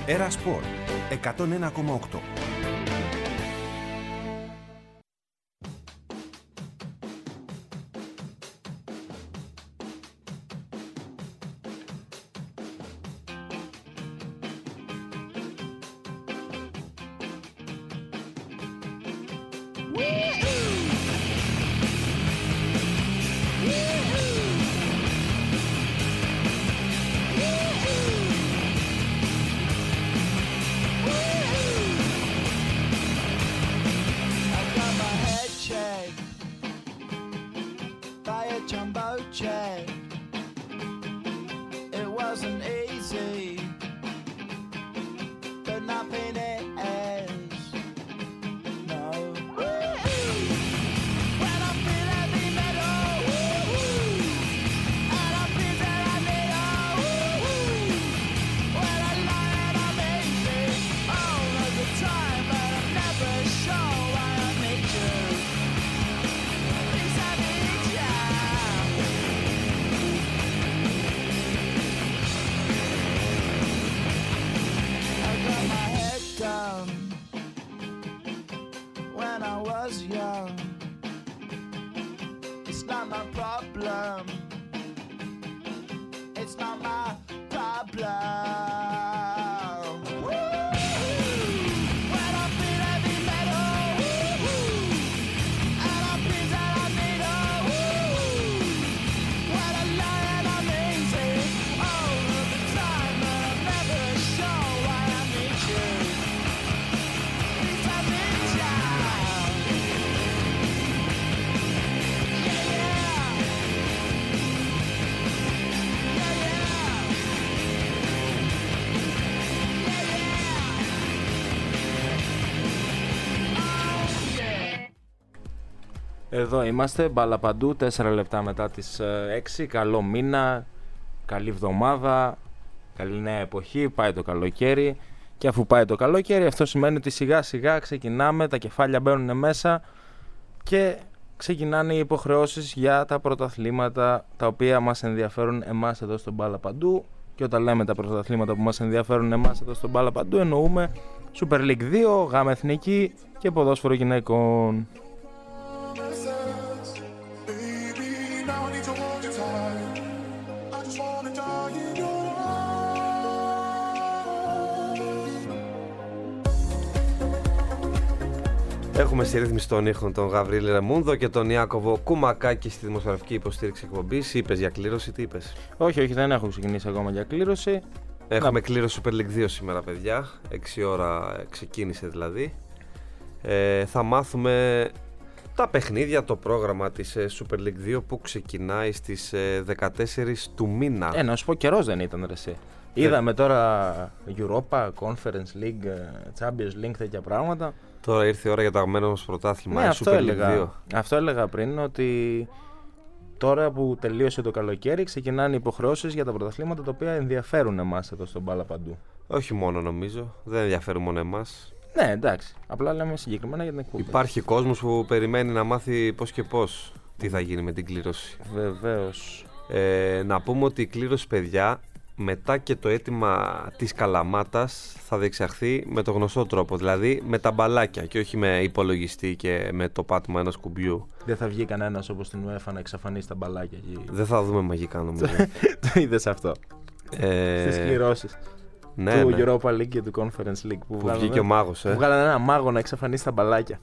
Era Sport 101,8. Εδώ είμαστε, μπάλα παντού, 4 λεπτά μετά τις 6. Καλό μήνα, καλή εβδομάδα, καλή νέα εποχή, πάει το καλοκαίρι. Και αφού πάει το καλοκαίρι, αυτό σημαίνει ότι σιγά σιγά ξεκινάμε, τα κεφάλια μπαίνουν μέσα και ξεκινάνε οι υποχρεώσεις για τα πρωταθλήματα τα οποία μας ενδιαφέρουν εμάς εδώ στον μπάλα παντού. Και όταν λέμε τα πρωταθλήματα που μας ενδιαφέρουν εμάς εδώ στον μπάλα παντού, εννοούμε Super League 2, Γάμα Εθνική και ποδόσφαιρο γυναικών. Έχουμε στη ρύθμιση των ήχων τον Γαβρίλη Ρεμούνδο και τον Ιάκωβο Κουμακάκη στη δημοσιογραφική υποστήριξη εκπομπής. Είπες για κλήρωση, τι είπες? Όχι, δεν έχω ξεκινήσει ακόμα για κλήρωση. Έχουμε κλήρωση Super League 2 σήμερα, παιδιά. 6 ώρα ξεκίνησε δηλαδή. Θα μάθουμε τα παιχνίδια, το πρόγραμμα της Super League 2 που ξεκινάει στις 14 του μήνα. Να σου πω, καιρός δεν ήταν, ρε εσύ. Είδαμε τώρα Europa, Conference League, Champions League, τέτοια πράγματα. Τώρα ήρθε η ώρα για το αγαπημένο μας πρωτάθλημα, ναι, Super League 2. Αυτό έλεγα πριν, ότι τώρα που τελείωσε το καλοκαίρι ξεκινάνε οι υποχρεώσεις για τα πρωταθλήματα τα οποία ενδιαφέρουν εμάς εδώ στον μπάλα παντού. Όχι μόνο, νομίζω, δεν ενδιαφέρουν μόνο εμάς. Ναι, εντάξει, απλά λέμε συγκεκριμένα για την εκπομπή. Υπάρχει κόσμος που περιμένει να μάθει πώς και πώς τι θα γίνει με την κλήρωση. Βεβαίως. Να πούμε ότι η κλήρωση, παιδιά, μετά και το αίτημα της Καλαμάτας θα διεξαχθεί με το γνωστό τρόπο, δηλαδή με τα μπαλάκια και όχι με υπολογιστή και με το πάτημα ενός κουμπιού. Δεν θα βγει κανένας όπως στην UEFA να εξαφανίσει τα μπαλάκια. Δεν θα δούμε μαγικά, νομίζω. Το είδες αυτό στις κληρώσεις του Europa League και του Conference League που βγήκε ο μάγος. Που βγάλανε ένα μάγο να εξαφανίσει τα μπαλάκια.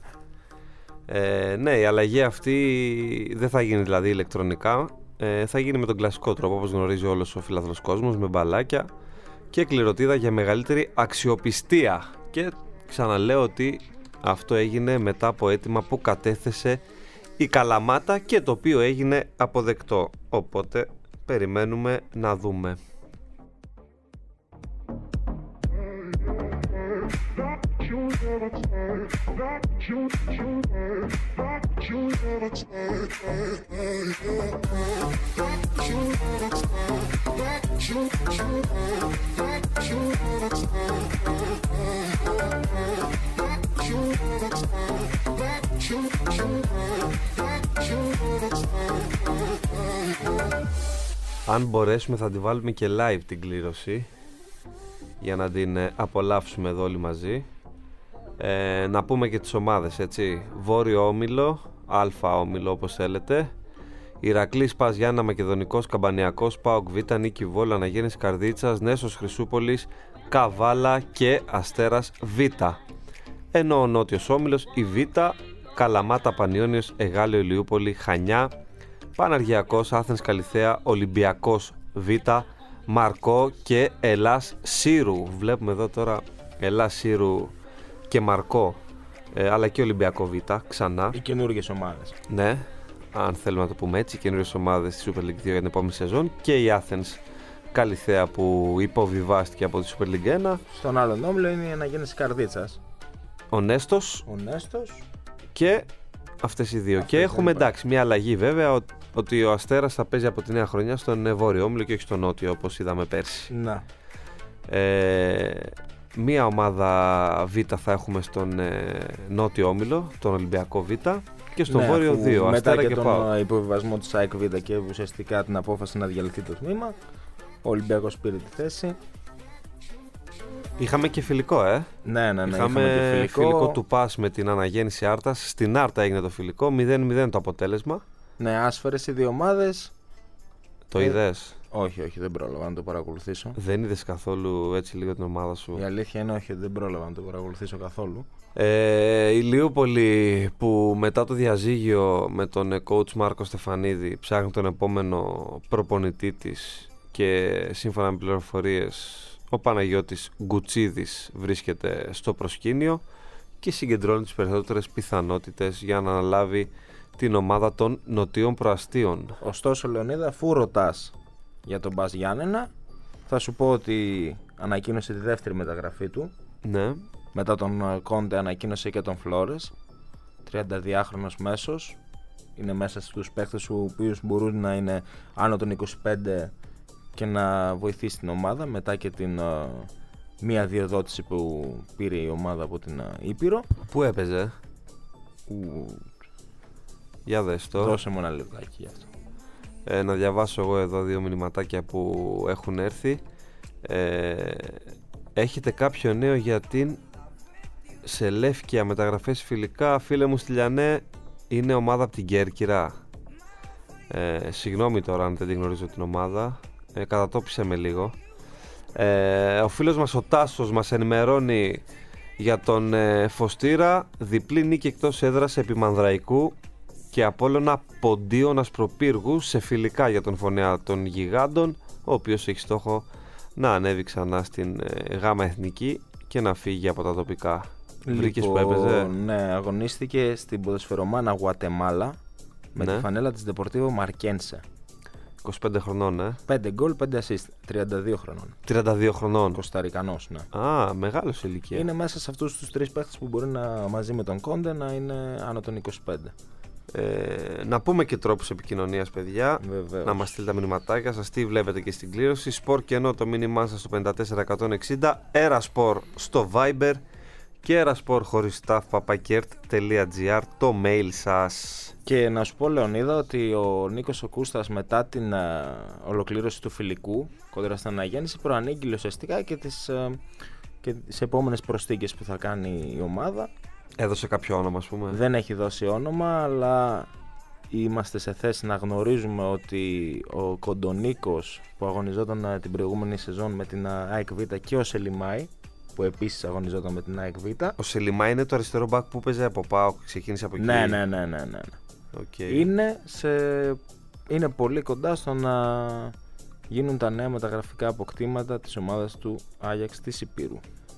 Ναι, η αλλαγή αυτή δεν θα γίνει δηλαδή ηλεκτρονικά. Θα γίνει με τον κλασικό τρόπο, όπως γνωρίζει όλος ο φιλαθλός κόσμος, με μπαλάκια και κληροτίδα για μεγαλύτερη αξιοπιστία. Και ξαναλέω ότι αυτό έγινε μετά από αίτημα που κατέθεσε η Καλαμάτα και το οποίο έγινε αποδεκτό. Οπότε περιμένουμε να δούμε. Αν μπορέσουμε θα τη βάλουμε και live την κλήρωση, για να την απολαύσουμε εδώ όλοι μαζί. Να πούμε και τις ομάδες, έτσι. Βόρειο Όμιλο, Α Όμιλο όπως θέλετε. Ηρακλής Πας Γιάννα Μακεδονικός Καμπανιακός, ΠΑΟΚ Β, Νίκη Βόλου, Αναγέννηση Καρδίτσας, Νέσος Χρυσούπολης, Καβάλα και Αστέρας Β. Ενώ ο Νότιος Όμιλος, η Β, Καλαμάτα Πανιώνιος, Εγάλεο Ηλιούπολη, Χανιά, Παναργιακός, Άθενς Καλιθέα, Ολυμπιακός Β, Μαρκό και Ελλάς Σύρου. Βλέπουμε εδώ τώρα Ελλάς Σύρου και Μαρκό, αλλά και Ολυμπιακό Β ξανά. Οι καινούργιες ομάδες. Ναι, αν θέλουμε να το πούμε έτσι, οι καινούργιες ομάδες στη Super League 2 για την επόμενη σεζόν, και η Άθενς Καλιθέα που υποβιβάστηκε από τη Super League 1. Στον άλλον όμιλο είναι η Αναγέννηση Καρδίτσας, Ο Νέστος και αυτές οι δύο. Και έχουμε εντάξει μια αλλαγή βέβαια, ότι ο Αστέρας θα παίζει από τη νέα χρονιά στον Βόρειο Όμιλο και όχι στον Νότιο όπως είδαμε πέρσι. Να. Μία ομάδα Β θα έχουμε στον Νότιο Όμιλο, τον Ολυμπιακό Β, και στον Βόρειο 2, Αστέρα και ΠΑΟΚ. Μετά και τον υποβιβασμό της ΑΕΚ Β και ουσιαστικά την απόφαση να διαλυθεί το τμήμα, ο Ολυμπιακός πήρε τη θέση. Είχαμε και φιλικό, Ναι, είχαμε και φιλικό του ΠΑΣ με την Αναγέννηση Άρτας. Στην Άρτα έγινε το φιλικό, 0-0 το αποτέλεσμα. Ναι, άσφαιρες οι δύο ομάδες. Το είδες? Όχι, δεν πρόλαβα να το παρακολουθήσω. Δεν είδες καθόλου έτσι λίγο την ομάδα σου? Η αλήθεια είναι όχι, δεν πρόλαβα να το παρακολουθήσω καθόλου. Η Ηλιούπολη που μετά το διαζύγιο με τον coach Μάρκο Στεφανίδη ψάχνει τον επόμενο προπονητή της, και σύμφωνα με πληροφορίες ο Παναγιώτης Γκουτσίδης βρίσκεται στο προσκήνιο και συγκεντρώνει τις περισσότερες πιθανότητες για να αναλάβει την ομάδα των Νοτίων Προαστίων. Ωστόσο, Λεωνίδα, αφού ρωτάς για τον Μπας Γιάννενα, θα σου πω ότι ανακοίνωσε τη δεύτερη μεταγραφή του. Ναι. Μετά τον Κόντε ανακοίνωσε και τον Φλόρες, 32χρονος μέσος. Είναι μέσα στους παίκτες οι οποίους μπορούν να είναι άνω των 25 και να βοηθήσει την ομάδα, μετά και την μία διοδότηση που πήρε η ομάδα από την Ήπειρο. Πού έπαιζε? Για δες το. Δώσε μου ένα λεπτάκι γι' αυτό. Να διαβάσω εγώ εδώ δύο μηνυματάκια που έχουν έρθει. Έχετε κάποιο νέο για την Σελεύκια, μεταγραφές φιλικά? Φίλε μου Στυλιανέ, είναι ομάδα από την Κέρκυρα. Συγγνώμη τώρα αν δεν την γνωρίζω την ομάδα, κατατόπισε με λίγο. Ο φίλος μας ο Τάσος μας ενημερώνει για τον Φωστήρα, διπλή νίκη εκτός έδρας επί Μανδραϊκού και Απόλλωνα Ποντίων Ασπροπύργου σε φιλικά για τον Φωνέα των Γιγάντων, ο οποίος έχει στόχο να ανέβει ξανά στην Γάμα Εθνική και να φύγει από τα τοπικά. Βρήκες που έπαιζε? Ναι, αγωνίστηκε στην ποδοσφαιρομάνα Γουατεμάλα με τη φανέλα της Deportivo Marquense. 25 χρονών, 5 γκολ, 5 assist, 32 χρονών. 32 χρονών. Κοσταρικανός, ναι. Μεγάλος ηλικία. Είναι μέσα σε αυτούς τους τρεις παίχτες που μπορεί να, μαζί με τον Κόντε, να είναι άνω των 25. Να πούμε και τρόπους επικοινωνίας, παιδιά. Βεβαίως. Να μας στείλετε τα μηνυματάκια σας, τι βλέπετε και στην κλήρωση. Σπορ Κενό το μήνυμά σας στο 54160, Eraspor στο Viber και eraspor_papakert.gr το mail σας. Και να σου πω, Λεωνίδα, ότι ο Νίκος ο Κούστας μετά την ολοκλήρωση του φιλικού κοντά στην Αναγέννηση προανήγγειλε ουσιαστικά και τις επόμενες προσθήκες που θα κάνει η ομάδα. Έδωσε κάποιο όνομα, ας πούμε? Δεν έχει δώσει όνομα, αλλά είμαστε σε θέση να γνωρίζουμε ότι ο Κοντονίκος που αγωνιζόταν την προηγούμενη σεζόν με την ΑΕΚ Β και ο Σελιμάη που επίσης αγωνιζόταν με την ΑΕΚ Β. Ο Σελιμάη είναι το αριστερό μπακ που παίζει από ΠΑΟΚ, ξεκίνησε από εκεί. Ναι. Okay. Είναι πολύ κοντά στο να γίνουν τα νέα μεταγραφικά αποκτήματα της ομάδας του Άγιαξ της Υπήρου.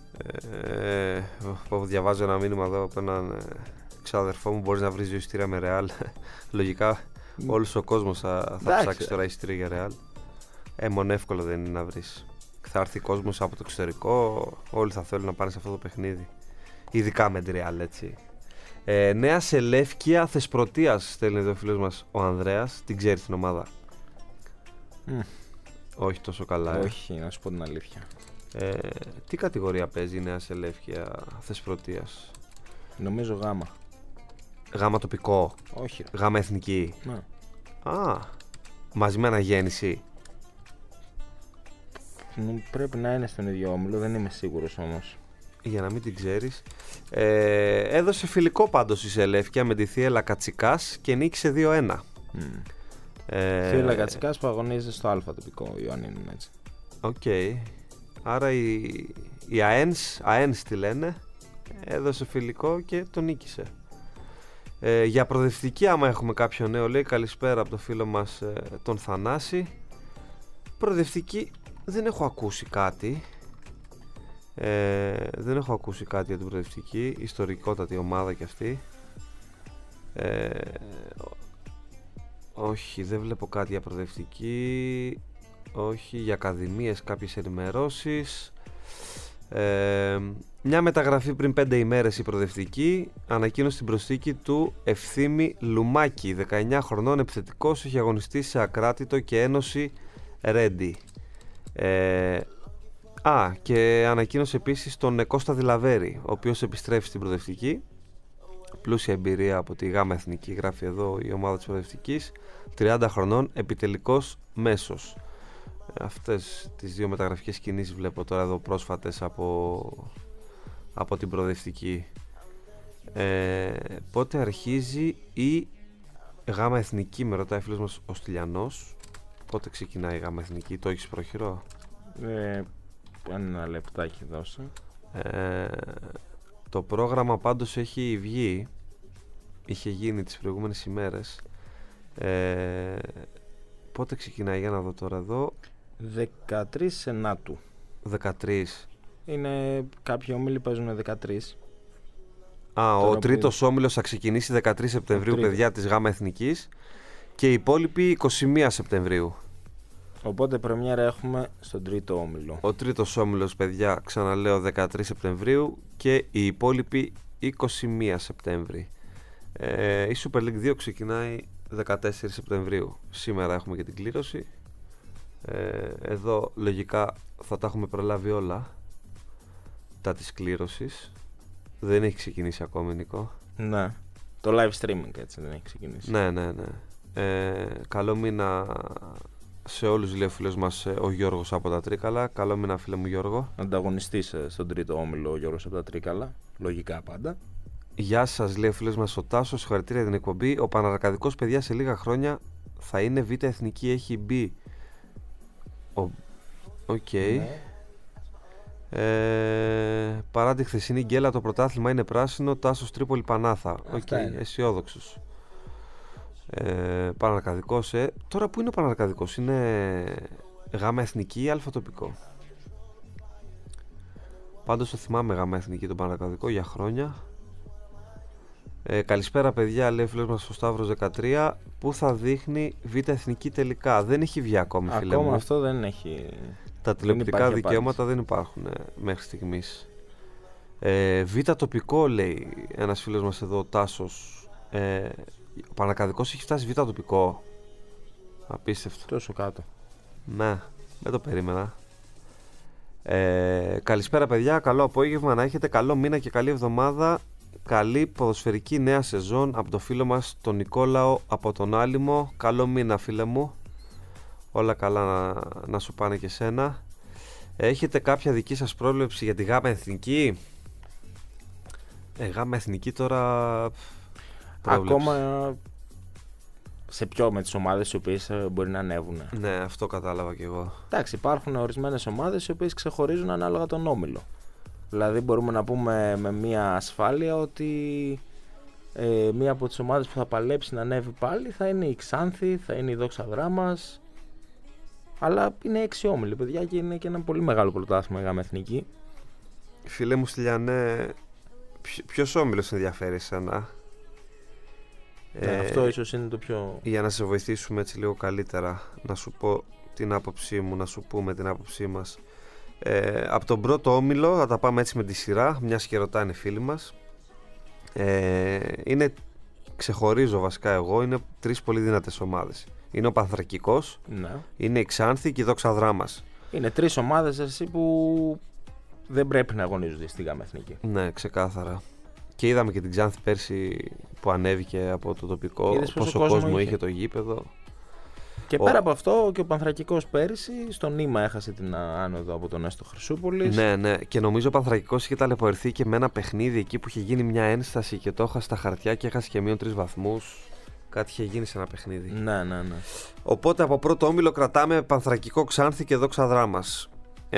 Διαβάζω ένα μήνυμα εδώ από έναν ξάδερφό μου. Μπορείς να βρεις δύο εισιτήρια με Ρεάλ? Λογικά όλος ο κόσμος θα ψάξει τώρα εισιτήρια για Ρεάλ. Μόνο εύκολο δεν είναι να βρεις. Θα έρθει κόσμος από το εξωτερικό, όλοι θα θέλουν να πάνε σε αυτό το παιχνίδι. Ειδικά με τη Ρεάλ, έτσι. Νέα Σελεύκια Θεσπρωτείας στέλνει εδώ ο φίλος μας ο Ανδρέας. Την ξέρει την ομάδα? Όχι τόσο καλά. Όχι, να σου πω την αλήθεια. Τι κατηγορία παίζει η Νέα Σελεύκια Θεσπρωτείας? Νομίζω γάμα. Γάμα τοπικό? Όχι. Γάμα εθνική? Ναι. Μαζί με Αναγέννηση? Πρέπει να είναι στον ίδιο όμιλο, δεν είμαι σίγουρος όμως. Για να μην την ξέρεις. Έδωσε φιλικό πάντως η Σελεύκια με τη Θίελα Κατσικάς και νίκησε 2-1. Θίελα Κατσικάς που αγωνίζεται στο Α τοπικό Ιωαννίνων, έτσι. Οκ. Άρα η ΑΕΝΣ τη λένε, έδωσε φιλικό και το νίκησε. Για προοδευτική, άμα έχουμε κάποιο νέο, λέει καλησπέρα από το φίλο μας τον Θανάση. Προοδευτική δεν έχω ακούσει κάτι. Δεν έχω ακούσει κάτι για την προοδευτική. Ιστορικότατη ομάδα κι αυτή. Όχι, δεν βλέπω κάτι για προοδευτική. Όχι, για ακαδημίες κάποιες ενημερώσεις. Μια μεταγραφή πριν 5 ημέρες η προοδευτική ανακοίνωσε την προσθήκη του Ευθύμη Λουμάκη, 19 χρονών, επιθετικός, έχει αγωνιστεί σε Ακράτητο και Ένωση Ρέντι. Και ανακοίνωσε επίσης τον Κώστα Δηλαβέρη, ο οποίος επιστρέφει στην προοδευτική. Πλούσια εμπειρία από τη ΓΑΜΑ Εθνική, γράφει εδώ η ομάδα της προοδευτικής. 30 χρονών, επιτελικός μέσος. Αυτές τις δύο μεταγραφικές κινήσεις βλέπω τώρα εδώ πρόσφατες από την προοδευτική. Πότε αρχίζει η ΓΑΜΑ Εθνική, με ρωτάει φίλος μας ο Στυλιανός. Πότε ξεκινάει η ΓΑΜΑ Εθνική, το έχεις πρόχειρο? Ένα λεπτάκι δώσε. Το πρόγραμμα πάντως έχει βγει, είχε γίνει τις προηγούμενες ημέρες. Πότε ξεκινάει, για να δω τώρα εδώ. 13 Σενάτου. 13. Είναι κάποιοι όμιλοι παίζουν 13. Ο τρίτος όμιλος θα ξεκινήσει 13 Σεπτεμβρίου, παιδιά, της ΓΑΜΑ Εθνικής, και οι υπόλοιποι 21 Σεπτεμβρίου. Οπότε πρεμιέρα έχουμε στον τρίτο όμιλο. Ο τρίτος όμιλος, παιδιά, ξαναλέω, 13 Σεπτεμβρίου και οι υπόλοιποι 21 Σεπτέμβρη. Η Super League 2 ξεκινάει 14 Σεπτεμβρίου. Σήμερα έχουμε και την κλήρωση. Εδώ λογικά θα τα έχουμε προλάβει όλα τα της κλήρωσης. Δεν έχει ξεκινήσει ακόμη, Νικό. Ναι, το live streaming έτσι δεν έχει ξεκινήσει. Ναι. Καλό μήνα σε όλους, λέει ο φίλος μας ο Γιώργος από τα Τρίκαλα. Καλό μήνα, φίλε μου Γιώργο. Ανταγωνιστής στον τρίτο όμιλο ο Γιώργος από τα Τρίκαλα. Λογικά πάντα. Γεια σας, λέει ο φίλος μας ο Τάσος. Συγχαρητήρια για την εκπομπή. Ο Παναρακαδικός, παιδιά, σε λίγα χρόνια θα είναι Β' Εθνική, έχει μπει. Οκ. Ναι. Παρά τη χθεσινή γκέλα, το πρωτάθλημα είναι πράσινο. Τάσος Τρίπολη Πανάθα. Οκ, αισιόδοξος. Παναρκαδικός. Τώρα που είναι ο Παναρκαδικός, είναι ΓΑΜΑ Εθνική ή Α τοπικό? Πάντως το θυμάμαι ΓΑΜΑ Εθνική τον Παναρκαδικό για χρόνια. Καλησπέρα, παιδιά, λέει ο φίλος μας ο Σταύρος 13. Πού θα δείχνει Β' Εθνική τελικά? Δεν έχει βγει ακόμη, φίλε μου. Ακόμα αυτό δεν έχει. Τα τηλεοπτικά δικαιώματα δεν υπάρχουν μέχρι στιγμής. Β' τοπικό, λέει ένας φίλος μας εδώ, ο Τάσος. Ο Παναρκαδικός έχει φτάσει Β' τοπικό. Απίστευτο. Τόσο κάτω. Ναι, δεν το περίμενα. Καλησπέρα, παιδιά, καλό απόγευμα να έχετε, καλό μήνα και καλή εβδομάδα. Καλή ποδοσφαιρική νέα σεζόν από το φίλο μας τον Νικόλαο από τον Άλυμο. Καλό μήνα, φίλε μου. Όλα καλά να σου πάνε και σένα. Έχετε κάποια δική σας πρόβλεψη για τη ΓΑΜΑ Εθνική? ΓΑΜΑ Εθνική τώρα πρόβλεψη. Ακόμα σε ποιο, με τις ομάδες οι οποίες μπορεί να ανέβουν? Ναι, αυτό κατάλαβα κι εγώ. Εντάξει, υπάρχουν ορισμένες ομάδες οι οποίες ξεχωρίζουν ανάλογα τον όμιλο. Δηλαδή μπορούμε να πούμε με μια ασφάλεια ότι μία από τις ομάδες που θα παλέψει να ανέβει πάλι θα είναι η Ξάνθη, θα είναι η Δόξα Δράμας. Αλλά είναι 6 όμιλοι, παιδιά, και είναι και ένα πολύ μεγάλο πρωτάθλημα η ΓΑΜΑ Εθνική. Φίλε μου Στυλιανέ, ποιος όμιλος ενδιαφέρει εσένα? Αυτό ίσως είναι το πιο... Για να σε βοηθήσουμε έτσι λίγο καλύτερα, να σου πω την άποψή μου, να σου πούμε την άποψή μας. Από τον πρώτο όμιλο θα τα πάμε έτσι με τη σειρά, μιας και ρωτάνε φίλοι μας. Ξεχωρίζω βασικά εγώ, είναι 3 πολύ δυνατές ομάδες. Είναι ο Πανθρακικός, ναι, είναι η Ξάνθη και η Δόξα Δράμας. Είναι 3 ομάδες εσύ που δεν πρέπει να αγωνίζονται στη ΓΑΜΑ Εθνική. Ναι, ξεκάθαρα. Και είδαμε και την Ξάνθη πέρσι που ανέβηκε από το τοπικό. Είδες πόσο κόσμο είχε το γήπεδο. Και πέρα από αυτό και ο Πανθρακικός πέρυσι στο νήμα έχασε την άνοδο από τον Έστω Χρυσούπολης. Ναι. Και νομίζω ο Πανθρακικός είχε ταλαιπωρηθεί και με ένα παιχνίδι εκεί που είχε γίνει μια ένσταση και το έχασε στα χαρτιά και έχασε και μείον 3 βαθμούς. Κάτι είχε γίνει σε ένα παιχνίδι. Ναι. Οπότε από πρώτο όμιλο κρατάμε Πανθρακικό, Ξάνθη και Δόξα Δράμας.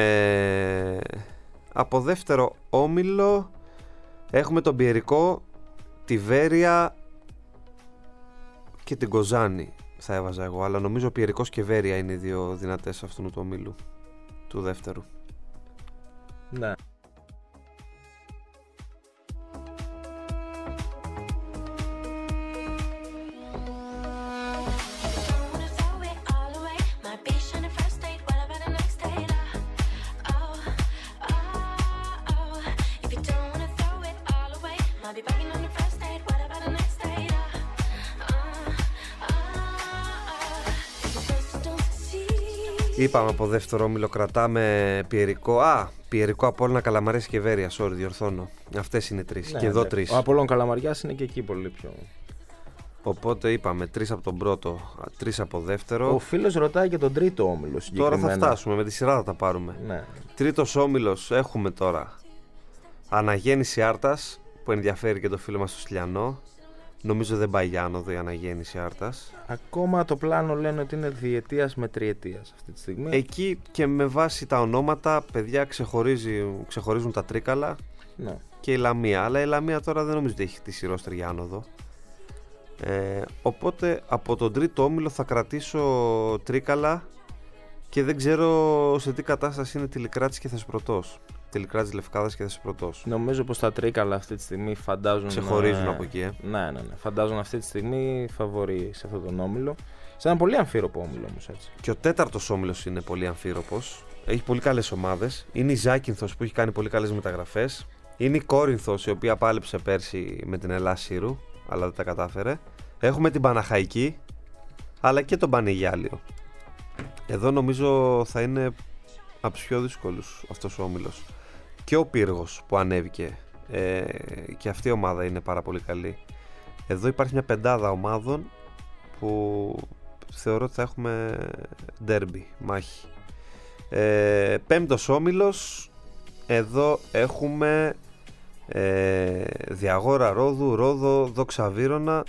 Από δεύτερο όμιλο έχουμε τον Πιερικό, τη Βέρεια και την Κοζάνη θα έβαζα εγώ, αλλά νομίζω ο Πιερικός και Βέρεια είναι οι δύο δυνατές αυτού του ομίλου του δεύτερου. Ναι. Είπαμε από δεύτερο όμιλο κρατάμε Πιερικό. Πιερικό, Απόλλωνα, Καλαμαρίας και Βέρεια. Sorry, διορθώνω. Αυτές είναι τρεις. Ναι, και εδώ τρεις. Ο Απόλλων Καλαμαριάς είναι και εκεί πολύ πιο. Οπότε είπαμε 3 από τον πρώτο, 3 από δεύτερο. Ο φίλος ρωτάει και τον τρίτο όμιλο συγκεκριμένα. Τώρα θα φτάσουμε, με τη σειρά θα τα πάρουμε. Ναι. Τρίτος όμιλος έχουμε τώρα Αναγέννηση Άρτας, που ενδιαφέρει και το φίλο μας στο Στυλιανό. Νομίζω δεν πάει για άνοδο η Αναγέννηση Άρτας. Ακόμα το πλάνο λένε ότι είναι διετίας με τριετίας αυτή τη στιγμή. Εκεί και με βάση τα ονόματα, παιδιά, ξεχωρίζουν τα Τρίκαλα, Ναι. και η Λαμία. Αλλά η Λαμία τώρα δεν νομίζω ότι έχει χτίσει ρόστερ για άνοδο. Οπότε από τον τρίτο όμιλο θα κρατήσω Τρίκαλα και δεν ξέρω σε τι κατάσταση είναι Τηλικράτης και Θεσπρωτός. Τηλικράτης Λευκάδας και Θεσπρωτός. Νομίζω πως τα Τρίκαλα αυτή τη στιγμή φαντάζουν. Ξεχωρίζουν από εκεί. Ναι. Φαντάζουν αυτή τη στιγμή φαβορί σε αυτόν τον όμιλο. Σε ένα πολύ αμφίροπο όμιλο όμως, έτσι. Και ο τέταρτος όμιλος είναι πολύ αμφίροπος. Έχει πολύ καλές ομάδες. Είναι η Ζάκυνθος που έχει κάνει πολύ καλές μεταγραφές. Είναι η Κόρινθος, η οποία πάλεψε πέρσι με την Ελλάς Σύρου, αλλά δεν τα κατάφερε. Έχουμε την Παναχαϊκή, αλλά και τον Πανηγιάλιο. Εδώ νομίζω θα είναι από τους πιο δύσκολους αυτός ο όμιλος. Και ο Πύργος που ανέβηκε, και αυτή η ομάδα είναι πάρα πολύ καλή. Εδώ υπάρχει μια πεντάδα ομάδων που θεωρώ ότι θα έχουμε ντέρμπι, μάχη. Πέμπτος όμιλος, εδώ έχουμε Διαγόρα Ρόδου, Ρόδο, Δόξα Βύρωνα,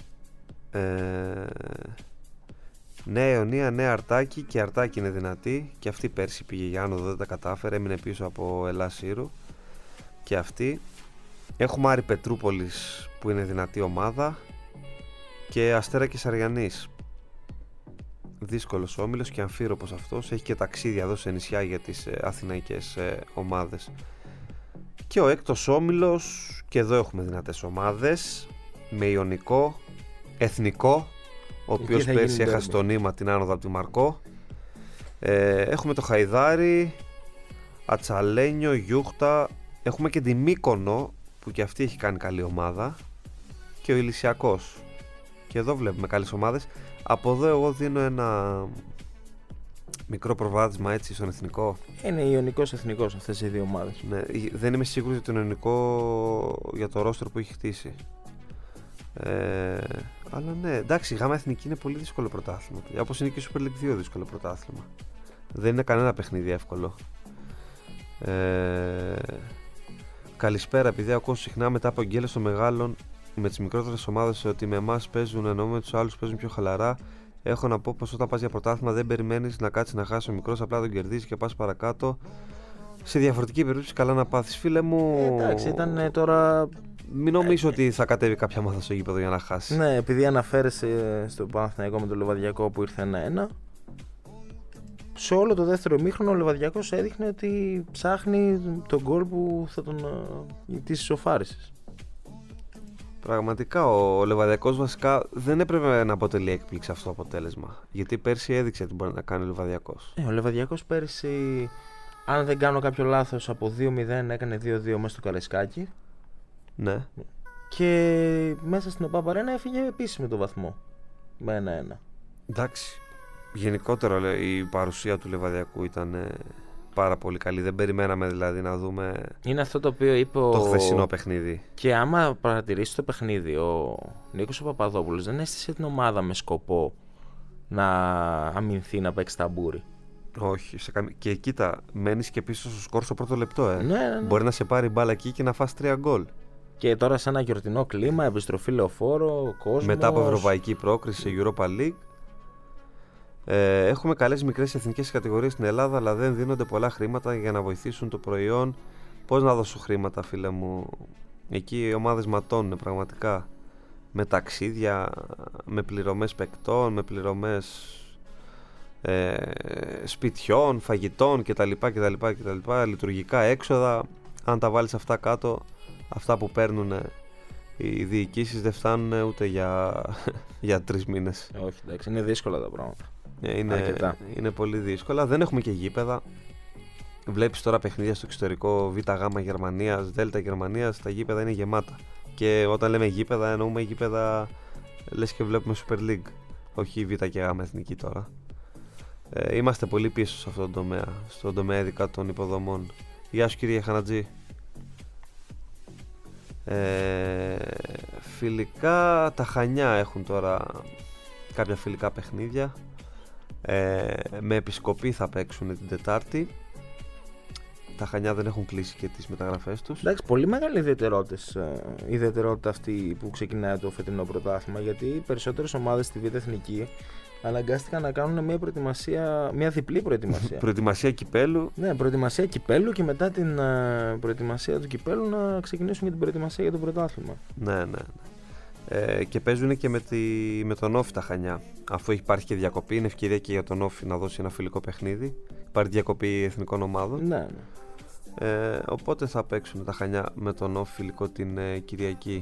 Νέα Ιωνία, Νέα Αρτάκη, και Αρτάκη είναι δυνατή και αυτή πέρσι πήγε για άνοδο, δεν τα κατάφερε, έμεινε πίσω από Ελλάς Σύρου και αυτή. Έχουμε Άρη Πετρούπολης που είναι δυνατή ομάδα και Αστέρα Κεσαριανής. Δύσκολος όμιλος και αμφίροπος αυτός, έχει και ταξίδια εδώ σε νησιά για τις αθηναϊκές ομάδες. Και ο έκτος όμιλος, και εδώ έχουμε δυνατές ομάδες, με Ιωνικό, Εθνικό, ο οποίος πέρσι έχασε το νήμα την άνοδο από τη Μαρκό. Έχουμε το Χαϊδάρι, Ατσαλένιο, Γιούχτα. Έχουμε και τη Μύκονο που και αυτή έχει κάνει καλή ομάδα, και ο Ηλυσιακός. Και εδώ βλέπουμε καλές ομάδες. Από εδώ εγώ δίνω ένα μικρό προβάδισμα έτσι στον Εθνικό. Είναι Ιωνικός Εθνικός αυτές οι δύο ομάδες. Ναι, δεν είμαι σίγουρος για τον Ιωνικό, για το ρόστερ που έχει χτίσει. Αλλά ναι, εντάξει, η Γάμα Εθνική είναι πολύ δύσκολο πρωτάθλημα. Όπως είναι και η Super League 2 δύσκολο πρωτάθλημα. Δεν είναι κανένα παιχνίδι εύκολο. Καλησπέρα, επειδή ακούω συχνά μετά από εγγέλες των μεγάλων με τις μικρότερες ομάδες ότι με εμάς παίζουν ενώ με τους άλλους παίζουν πιο χαλαρά. Έχω να πω πως όταν πας για πρωτάθλημα δεν περιμένεις να κάτσεις να χάσει ο μικρός, απλά τον κερδίζεις και πας παρακάτω. Σε διαφορετική περίπτωση, καλά να πάθεις, φίλε μου. Εντάξει, ήταν τώρα. Μην νομίζω ότι θα κατέβει κάποια ομάδα στο γήπεδο για να χάσει. Ναι, επειδή αναφέρεσαι στο Παναθηναϊκό με το Λεβαδιακό που ήρθε 1-1. Σε όλο το δεύτερο ημίχρονο ο Λεβαδιακός έδειχνε ότι ψάχνει τον γκολ που θα τον της ισοφάρισες. Πραγματικά ο Λεβαδιακός βασικά δεν έπρεπε να αποτελεί έκπληξη αυτό το αποτέλεσμα. Γιατί πέρσι έδειξε τι μπορεί να κάνει ο Λεβαδιακός. Ο Λεβαδιακός πέρσι, αν δεν κάνω κάποιο λάθος, από 2-0 έκανε 2-2 μέσα στο Καραϊσκάκι. Ναι. Και μέσα στην ΟΠΑΠ Αρένα έφυγε επίσης με το βαθμό. Με 1-1. Εντάξει. Γενικότερα η παρουσία του Λεβαδιακού ήταν πάρα πολύ καλή. Δεν περιμέναμε δηλαδή να δούμε. Είναι αυτό το οποίο είπε το χθεσινό παιχνίδι. Και άμα παρατηρήσει το παιχνίδι, ο Νίκος ο Παπαδόπουλος δεν έστησε την ομάδα με σκοπό να αμυνθεί, να παίξει ταμπούρι. Όχι. Και κοίτα, μένεις και πίσω στο σκορ στο πρώτο λεπτό. Ναι. Μπορεί να σε πάρει μπάλα εκεί και να φας 3 γκολ. Και τώρα σε ένα γιορτινό κλίμα, επιστροφή λεωφόρο, κόσμος. Μετά από ευρωπαϊκή πρόκριση σε Europa League. Έχουμε καλές μικρές εθνικές κατηγορίες στην Ελλάδα, αλλά δεν δίνονται πολλά χρήματα για να βοηθήσουν το προϊόν. Πώς να δώσω χρήματα, φίλε μου? Εκεί οι ομάδες ματώνουν πραγματικά. Με ταξίδια, με πληρωμές παικτών, με πληρωμές σπιτιών, φαγητών κτλ. Λειτουργικά έξοδα. Αν τα βάλεις αυτά κάτω, αυτά που παίρνουν οι διοικήσεις δεν φτάνουν ούτε για 3 μήνες. Όχι, εντάξει, είναι δύσκολα τα πράγματα. Είναι πολύ δύσκολα. Δεν έχουμε και γήπεδα. Βλέπεις τώρα παιχνίδια στο εξωτερικό, Β' Γερμανίας, Δ' Γερμανίας, τα γήπεδα είναι γεμάτα. Και όταν λέμε γήπεδα, εννοούμε γήπεδα λες και βλέπουμε Super League, όχι Β' και Γ' εθνική τώρα. Είμαστε πολύ πίσω σε αυτόν τον τομέα, στον τομέα ειδικά των υποδομών. Γεια σου κύριε Χανατζή. Φιλικά, τα Χανιά έχουν τώρα κάποια φιλικά παιχνίδια. Με Επισκοπή θα παίξουν την Τετάρτη. Τα Χανιά δεν έχουν κλείσει και τις μεταγραφές τους. Εντάξει, πολύ μεγάλη ιδιαιτερότητα αυτή που ξεκινάει το φετινό πρωτάθλημα, γιατί οι περισσότερες ομάδες στη Β' Εθνική αναγκάστηκαν να κάνουν μια διπλή προετοιμασία. Προετοιμασία κυπέλου. Ναι, προετοιμασία κυπέλου και μετά την προετοιμασία του κυπέλου να ξεκινήσουν και την προετοιμασία για το πρωτάθλημα. Ναι. Και παίζουν και με τον Όφη τα Χανιά. Αφού υπάρχει και διακοπή, είναι ευκαιρία και για τον Όφη να δώσει ένα φιλικό παιχνίδι. Υπάρχει διακοπή εθνικών ομάδων. Ναι. Οπότε θα παίξουν τα Χανιά με τον Όφη φιλικό την Κυριακή.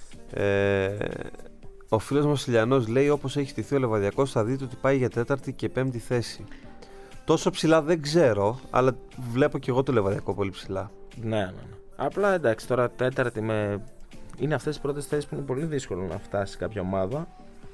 Ο φίλος μας Ηλιανός λέει: όπως έχει στηθεί ο Λεβαδιακός, θα δείτε ότι πάει για 4η και 5η θέση. Τόσο ψηλά δεν ξέρω, αλλά βλέπω και εγώ το Λεβαδιακό πολύ ψηλά. Ναι. Απλά εντάξει, τώρα 4η είναι αυτές τις πρώτες θέσεις που είναι πολύ δύσκολο να φτάσει κάποια ομάδα.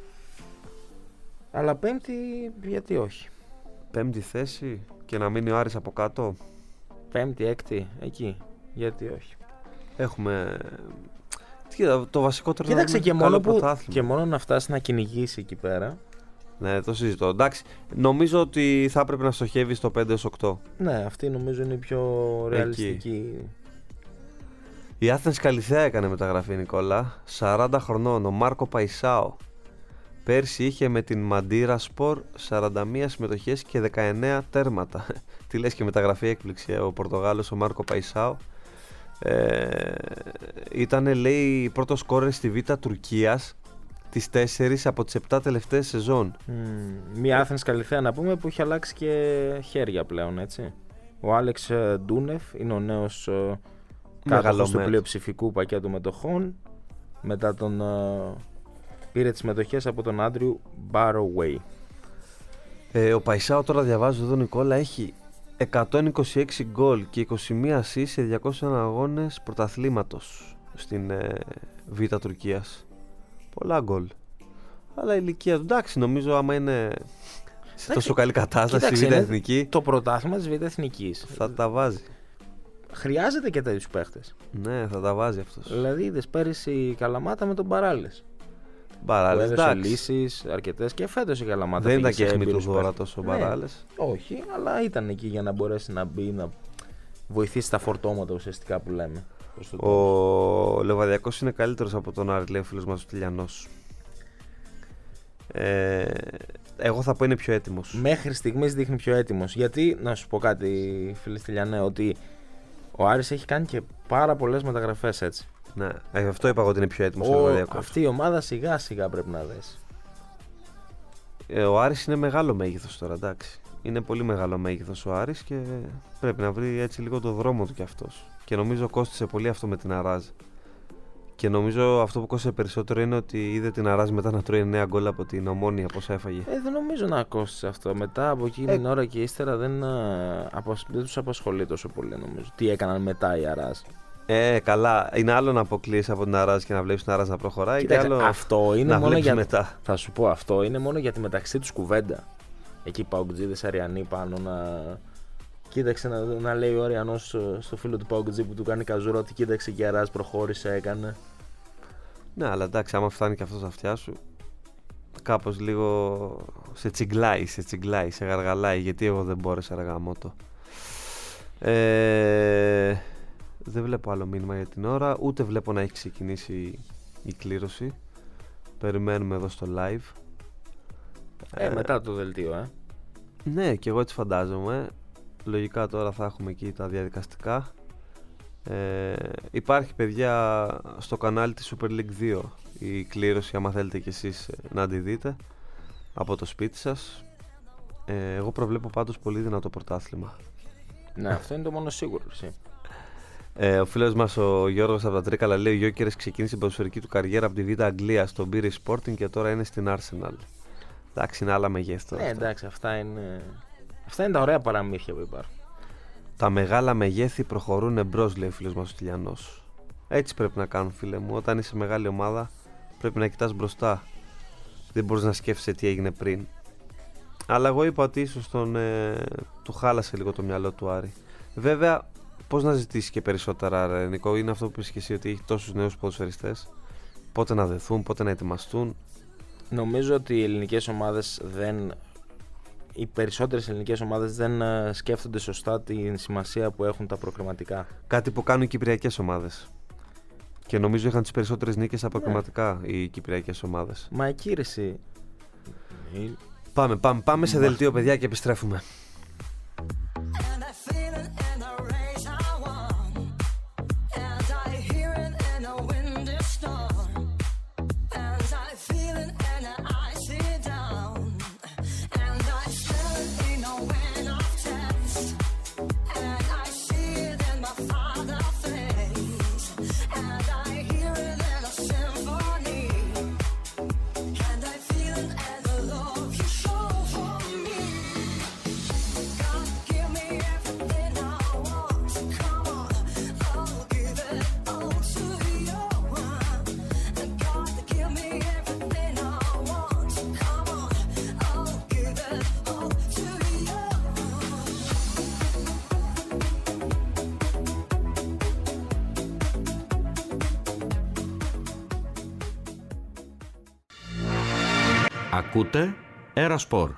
Αλλά 5η, γιατί όχι? 5η θέση και να μείνει ο Άρης από κάτω. 5η, 6η, εκεί. Γιατί όχι? Έχουμε. Το βασικότερο. Κοίταξε, και μόνο να φτάσει να κυνηγήσει εκεί πέρα. Ναι, το συζητώ. Εντάξει, νομίζω ότι θα έπρεπε να στοχεύει στο 5-8. Ναι, αυτή νομίζω είναι η πιο ρεαλιστική. Η Athens Καλιθέα έκανε μεταγραφή, Νικόλα. 40 χρονών, ο Μάρκο Παϊσάο. Πέρσι είχε με την Μαντίρα Σπορ 41 συμμετοχές και 19 τέρματα. Τι λες, και μεταγραφή έκπληξη ο Πορτογάλος ο Μάρκο Παϊσάο. Ήτανε, λέει, πρώτο σκόρερ στη Β' Τουρκίας τις 4 από τις 7 τελευταίες σεζόν. Μια Athens Καλιθέα να πούμε που έχει αλλάξει και χέρια πλέον, έτσι. Ο Άλεξ Ντούνεφ είναι ο νέος κάτοχος του πλειοψηφικού πακέτου μετοχών. Μετά τον πήρε τις μετοχές από τον Άντριου Μπάροβεϊ. Ο Παϊσάο, τώρα διαβάζω εδώ, Νικόλα, έχει 126 γκολ και 21 assist σε 201 αγώνες πρωταθλήματος στην Β' Τουρκίας. Πολλά γκολ. Αλλά η ηλικία του, εντάξει, νομίζω άμα είναι σε τόσο καλή κατάσταση η Β' Εθνική, το πρωτάθλημα της Β' Εθνικής θα τα βάζει. Χρειάζεται και τέτοιους παίχτες. Ναι, θα τα βάζει αυτός. Δηλαδή είδες πέρυσι η Καλαμάτα με τον Παράλες. Μπαράλες, έδωσε λύσεις αρκετές, και φέτος η Καλαμάτα. Δεν ήταν και αιχμή του δώρα τόσο ο Μπαράλες. Όχι, αλλά ήταν εκεί για να μπορέσει να μπει, να βοηθήσει τα φορτώματα ουσιαστικά που λέμε. Ο Λεβαδιακός είναι καλύτερος από τον Άρη, λέει ο φίλος μας ο Τηλιανός. Εγώ θα πω είναι πιο έτοιμος. Μέχρι στιγμής δείχνει πιο έτοιμος. Γιατί, να σου πω κάτι, φίλε Τηλιανέ, ότι ο Άρης έχει κάνει και πάρα πολλές μεταγραφές, έτσι. Ναι, αυτό είπα εγώ ότι είναι πιο έτοιμος ο Λεβαδιακός. Αυτή η ομάδα σιγά σιγά πρέπει να δέσει. Ο Άρης είναι μεγάλο μέγεθος τώρα, εντάξει. Είναι πολύ μεγάλο μέγεθος ο Άρης και πρέπει να βρει έτσι λίγο το δρόμο του κι αυτός. Και νομίζω κόστισε πολύ αυτό με την Αράζ. Και νομίζω αυτό που κόστισε περισσότερο είναι ότι είδε την Αράζ μετά να τρώει 9 γκολ από την Ομόνια, πώς έφαγε. Δεν νομίζω να κόστισε αυτό. Μετά από εκείνη την ώρα και ύστερα δεν τους απασχολεί τόσο πολύ, νομίζω. Τι έκαναν μετά η Αράζ. Καλά. Είναι άλλο να αποκλείσει από την Αράζ και να βλέπει την Αράζ να προχωράει. Κοίταξε, και άλλο αυτό είναι να μόνο για μετά. Θα σου πω, αυτό είναι μόνο για τη μεταξύ τους κουβέντα. Εκεί Παοκτζίδες Αριανοί πάνω να. Κοίταξε να λέει ο Αριανός στο φίλο του Παοκτζή που του κάνει καζούρα ότι κοίταξε και η Αράζ προχώρησε, έκανε. Ναι, αλλά εντάξει, άμα φτάνει και αυτό στα αυτιά σου. κάπως λίγο σε τσιγκλάει, σε γαργαλάει, γιατί εγώ δεν μπόρεσα ρε γαμώτο. Δεν βλέπω άλλο μήνυμα για την ώρα, ούτε βλέπω να έχει ξεκινήσει η κλήρωση. Περιμένουμε εδώ στο live. Μετά το δελτίο, Ναι, και εγώ έτσι φαντάζομαι. Λογικά τώρα θα έχουμε εκεί τα διαδικαστικά. Υπάρχει, παιδιά, στο κανάλι της Super League 2 η κλήρωση, άμα θέλετε κι εσείς να τη δείτε από το σπίτι σας. Εγώ προβλέπω πάντως πολύ δυνατό πρωτάθλημα. Ναι, αυτό είναι το μόνο σίγουρο. Ο φίλος μας ο Γιώργος από τα Τρίκαλα λέει: ο Γιόκερες ξεκίνησε την ποδοσφαιρική του καριέρα από τη Β' Αγγλία στο Bury Sporting και τώρα είναι στην Arsenal. Εντάξει, είναι άλλα μεγέθη τώρα. Ναι, εντάξει, αυτά είναι τα ωραία παραμύθια που υπάρχουν. Τα μεγάλα μεγέθη προχωρούν εμπρός, λέει ο φίλος μας ο Τηλιανός. Έτσι πρέπει να κάνουν, φίλε μου. Όταν είσαι μεγάλη ομάδα, πρέπει να κοιτάς μπροστά. Δεν μπορείς να σκέφτεσαι τι έγινε πριν. Αλλά εγώ είπα ότι ίσως του χάλασε λίγο το μυαλό του Άρη. Βέβαια, πώς να ζητήσει και περισσότερα, ρε Νικό, είναι αυτό που είπες και εσύ, ότι έχει τόσους νέους ποδοσφαιριστές. Πότε να δεθούν, πότε να ετοιμαστούν. Νομίζω ότι οι περισσότερες ελληνικές ομάδες δεν σκέφτονται σωστά τη σημασία που έχουν τα προκριματικά. Κάτι που κάνουν οι κυπριακές ομάδες. Και νομίζω είχαν τις περισσότερες νίκες από προκριματικά οι κυπριακές ομάδες. Μα εκεί ρε εσύ. Πάμε σε δελτίο, παιδιά, και επιστρέφουμε. Ακούτε Aerosport.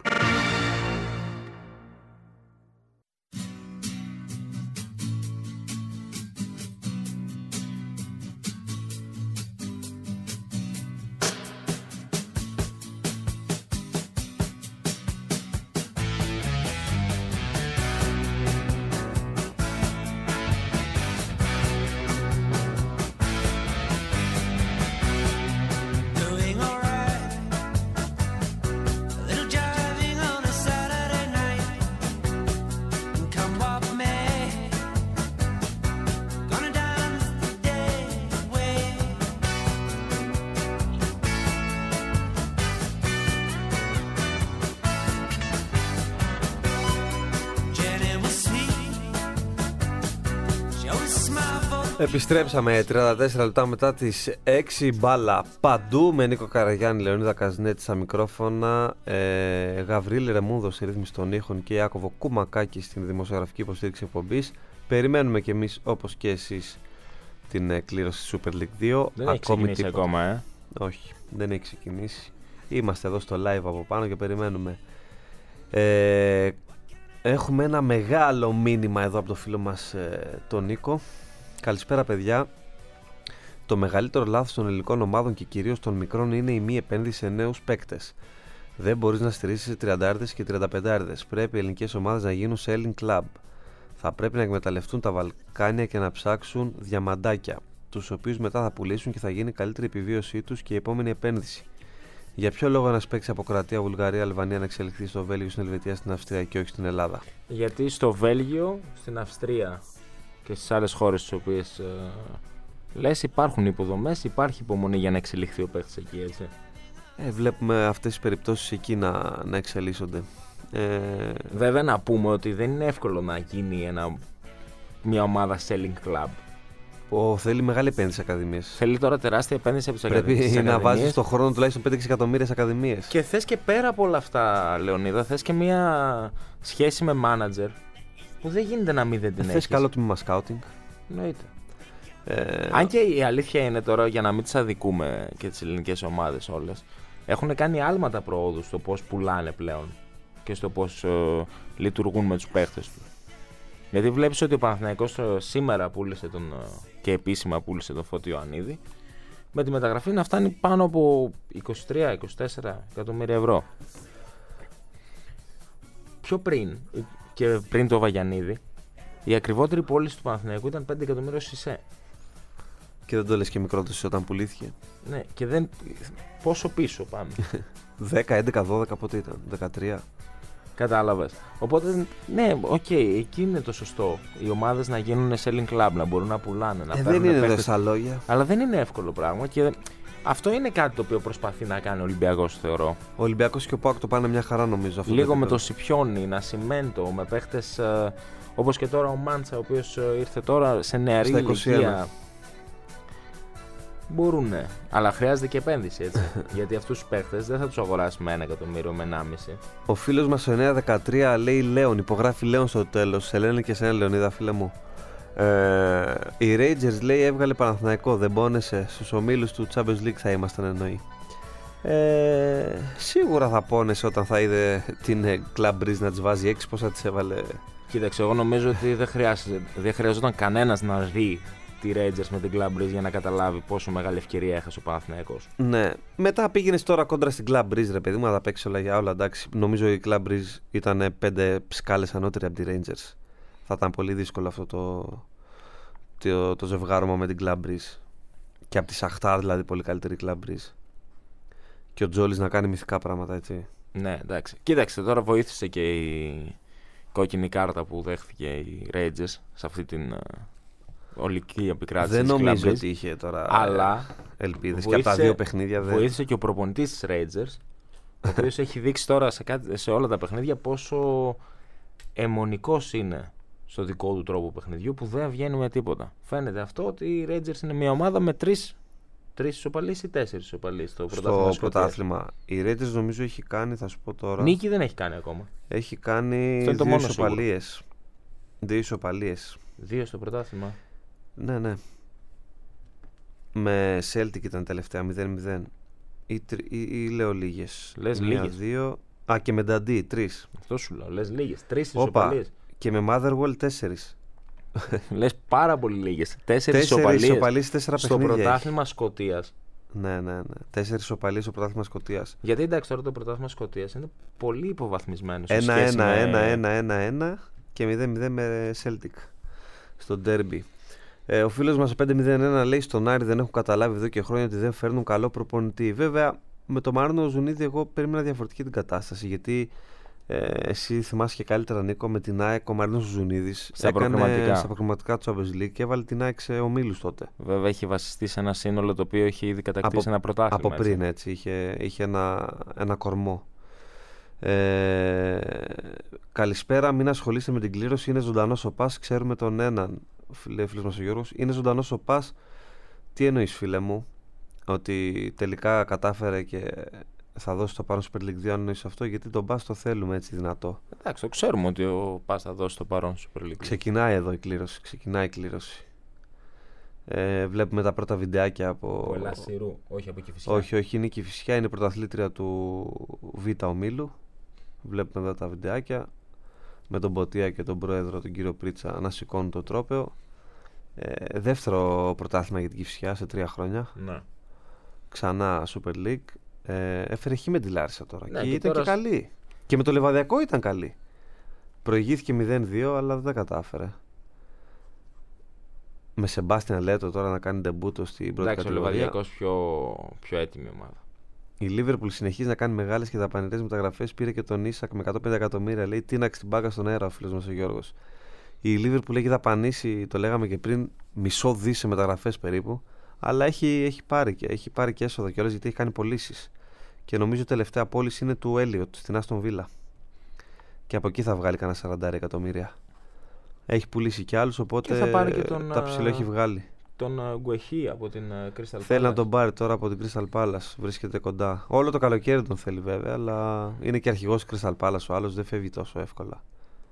Επιστρέψαμε 34 λεπτά μετά τις 6, μπάλα παντού με Νίκο Καραγιάννη, Λεωνίδα Καζνέτη στα μικρόφωνα, Γαβρίλη Ρεμούδο στη ρύθμιση των ήχων και Ιάκωβο Κουμακάκη στην δημοσιογραφική υποστήριξη εκπομπής. Περιμένουμε κι εμείς, όπως και εσείς, την κλήρωση της Super League 2. Δεν έχει ξεκινήσει ακόμα, Όχι, δεν έχει ξεκινήσει. Είμαστε εδώ στο live από πάνω και περιμένουμε. Έχουμε ένα μεγάλο μήνυμα εδώ από το φίλο μας τον Νίκο. Καλησπέρα, παιδιά. Το μεγαλύτερο λάθος των ελληνικών ομάδων και κυρίως των μικρών είναι η μη επένδυση σε νέους παίκτες. Δεν μπορείς να στηρίξεις 30 και 35. Πρέπει οι ελληνικές ομάδες να γίνουν selling club. Θα πρέπει να εκμεταλλευτούν τα Βαλκάνια και να ψάξουν διαμαντάκια, τους οποίους μετά θα πουλήσουν και θα γίνει καλύτερη επιβίωσή τους και η επόμενη επένδυση. Για ποιο λόγο ένας παίκτης από Κροατία, Βουλγαρία, Αλβανία να εξελιχθεί στο Βέλγιο, στην Ελβετία, στην Αυστρία και όχι στην Ελλάδα? Γιατί στο Βέλγιο, στην Αυστρία και στις άλλες χώρες τις οποίες λες υπάρχουν υποδομές, υπάρχει υπομονή για να εξελιχθεί ο παίκτης εκεί, έτσι. Βλέπουμε αυτές τις περιπτώσεις εκεί να εξελίσσονται. Βέβαια να πούμε ότι δεν είναι εύκολο να γίνει μια ομάδα selling club. Θέλει μεγάλη επένδυση σε ακαδημίες. Θέλει τώρα τεράστια επένδυση από τις ακαδημίες. Πρέπει να βάζεις στον χρόνο τουλάχιστον 5-6 εκατομμύρια ακαδημίες. Και θες και πέρα από όλα αυτά, Λεωνίδα, θες και μια σχέση με manager που δεν γίνεται να μην δεν την έχεις. Θες καλό τμήμα scouting. Εννοείται. Αν και η αλήθεια είναι τώρα, για να μην τις αδικούμε και τις ελληνικές ομάδες όλες, έχουν κάνει άλματα προόδου στο πώς πουλάνε πλέον και στο πώς λειτουργούν με τους παίχτες του. Γιατί βλέπεις ότι ο Παναθηναϊκός σήμερα πούλησε και επίσημα πούλησε τον Φώτη Ιωαννίδη, με τη μεταγραφή να φτάνει πάνω από 23-24 εκατομμύρια ευρώ. Πιο πριν και πριν το Βαγιαννίδη, η ακριβότερη πώληση του Παναθηναϊκού ήταν 5 εκατομμύρια ο Σισέ. Και δεν το λες και μικρό το Σισέ όταν πουλήθηκε. Ναι, και δεν. Πόσο πίσω πάμε. 10, 11, 12 πότε ήταν, 13. Κατάλαβες. Οπότε, ναι, εκεί είναι το σωστό. Οι ομάδες να γίνουν selling club, να μπορούν να πουλάνε. Να δεν είναι δεσσα λόγια. Αλλά δεν είναι εύκολο πράγμα και αυτό είναι κάτι το οποίο προσπαθεί να κάνει ο Ολυμπιακός, θεωρώ. Ο Ολυμπιακός και ο ΠΑΟΚ το πάνε μια χαρά, νομίζω. Αυτό λίγο με το Σιπιόνι, Νασιμέντο, με παίχτες όπως και τώρα ο Μάντσα, ο οποίος ήρθε τώρα σε νεαρή ηλικία. Μπορούνε, αλλά χρειάζεται και επένδυση, έτσι. Γιατί αυτούς τους παίχτες δεν θα τους αγοράσει με 1 εκατομμύριο, με 1,5. Ο φίλος μας ο 913 λέει Λέον, υπογράφει Λέον στο τέλος. Σε λένε και εσένα, Λεωνίδα, φίλε μου. Οι Rangers, λέει, έβγαλε Παναθηναϊκό, δεν πόνεσε. Στους ομίλους του Champions League θα ήμασταν, εννοεί. Σίγουρα θα πόνεσε όταν θα είδε την Club Breeze να τις βάζει 6, πώς θα τις έβαλε. Κοίταξε, εγώ νομίζω ότι δεν χρειαζόταν κανένας να δει τη Rangers με την Club Breeze για να καταλάβει πόσο μεγάλη ευκαιρία έχασε ο Παναθηναϊκός. Ναι. Μετά πήγαινε τώρα κόντρα στην Club Breeze, ρε παιδί μου, να τα παίξει όλα για όλα. Εντάξει. Νομίζω η Club Breeze ήταν 5 σκάλες ανώτερη από τη Rangers. Θα ήταν πολύ δύσκολο αυτό το ζευγάρωμα με την Club Breeze. Και από τη Σαχτάρ, δηλαδή, πολύ καλύτερη Club Breeze. Και ο Τζόλης να κάνει μυθικά πράγματα, έτσι. Ναι, εντάξει. Κοίταξε, τώρα βοήθησε και η κόκκινη κάρτα που δέχθηκε η Rangers σε αυτή την ολική επικράτηση. Δεν νομίζω ότι είχε τώρα ελπίδες και από τα δύο παιχνίδια. Βοήθησε και ο προπονητής της Rangers, ο οποίος έχει δείξει τώρα σε όλα τα παιχνίδια πόσο αιμονικός είναι στο δικό του τρόπο παιχνιδιού, που δεν βγαίνει με τίποτα. Φαίνεται αυτό ότι η Rangers είναι μια ομάδα με 3 ισοπαλίες ή 4 ισοπαλίες στο πρωτάθλημα. Η Rangers νομίζω έχει κάνει, θα σου πω τώρα. Νίκη δεν έχει κάνει ακόμα. Έχει κάνει 2 ισοπαλίες. 2 ισοπαλίες. 2 στο πρωτάθλημα. Ναι. Με Celtic ήταν τελευταία 0-0. Ή λέω λίγες. Λες λίγες. 2. Α, και με Νταντί 3. Αυτό σου λέω. Λες λίγες. 3 ισοπαλίες. Και με Motherwell 4. Λες πάρα πολύ λίγες. 4 ισοπαλίες στο πρωτάθλημα Σκωτίας. Ναι. 4 ισοπαλίες στο πρωτάθλημα Σκωτίας. Γιατί εντάξει, τώρα το πρωτάθλημα Σκωτίας είναι πολύ υποβαθμισμένο. 1-1 και 0-0 με Celtic στο derby. Ο φίλος μας 5-0-1 λέει στον Άρη δεν έχω καταλάβει εδώ και χρόνια ότι δεν φέρνουν καλό προπονητή. Βέβαια με το Μαρίνο Ζουνίδη εγώ περίμενα διαφορετική την κατάσταση, γιατί εσύ θυμάσαι και καλύτερα, Νίκο, με την ΑΕΚ ο Μαρίνος Ζουνίδης έκανε στα προκριματικά του Champions League και έβαλε την ΑΕΚ σε ομίλους τότε. Βέβαια έχει βασιστεί σε ένα σύνολο το οποίο έχει ήδη κατακτήσει ένα πρωτάθλημα. Από πριν, έτσι, είχε ένα κορμό. Καλησπέρα, μην ασχολείστε με την κλήρωση, είναι ζωντανός ο Πας, ξέρουμε τον έναν. Φίλος μας ο Γιώργος, είναι ζωντανός ο Πας. Τι εννοείς, φίλε μου? Ότι τελικά κατάφερε και θα δώσει το παρόν Super League 2, αν εννοείς αυτό? Γιατί τον Πας το θέλουμε έτσι δυνατό. Εντάξει, το ξέρουμε ότι ο Πας θα δώσει το παρόν Super League 2. Ξεκινάει εδώ η κλήρωση. Βλέπουμε τα πρώτα βιντεάκια από Ελασσιρού, όχι από Κηφισιά. Όχι, είναι η Κηφισιά, είναι η πρωταθλήτρια του Β' ομίλου. Βλέπουμε εδώ τα βιντεάκια με τον Ποτία και τον πρόεδρο, τον κύριο Πρίτσα, να σηκώνουν το τρόπαιο. Δεύτερο πρωτάθλημα για την Κηφισιά σε 3 χρόνια. Ναι. Ξανά Super League. Έφερε χ με τη Λάρισα τώρα. Ναι, και και ήταν τώρα... και καλή. Και με το Λεβαδιακό ήταν καλή. Προηγήθηκε 0-2, αλλά δεν κατάφερε. Με Σεμπάστιαν Λέτο τώρα να κάνει ντεμπούτο στην πρώτη κατηγορία. Ο Λεβαδιακός πιο έτοιμη ομάδα. Η Liverpool συνεχίζει να κάνει μεγάλες και δαπανηρές μεταγραφές. Πήρε και τον Ίσακ με 150 εκατομμύρια. Λέει τίναξε την μπάκα στον αέρα ο φίλος μας ο Γιώργος. Η Liverpool έχει δαπανίσει, το λέγαμε και πριν, μισό δι σε μεταγραφές περίπου. Αλλά έχει πάρει και έσοδα κιόλας, γιατί έχει κάνει πωλήσεις. Και νομίζω η τελευταία πώληση είναι του Έλιοτ στην Άστον Βίλα. Και από εκεί θα βγάλει κανένα 40 εκατομμύρια. Έχει πουλήσει κι άλλους, οπότε και θα πάρει και τα ψηλό έχει βγάλει. Τον Γκουεχί από την Crystal Palace. Θέλει να τον πάρει τώρα από την Crystal Palace. Βρίσκεται κοντά. Όλο το καλοκαίρι τον θέλει βέβαια, αλλά είναι και αρχηγός Crystal Palace ο άλλος, δεν φεύγει τόσο εύκολα.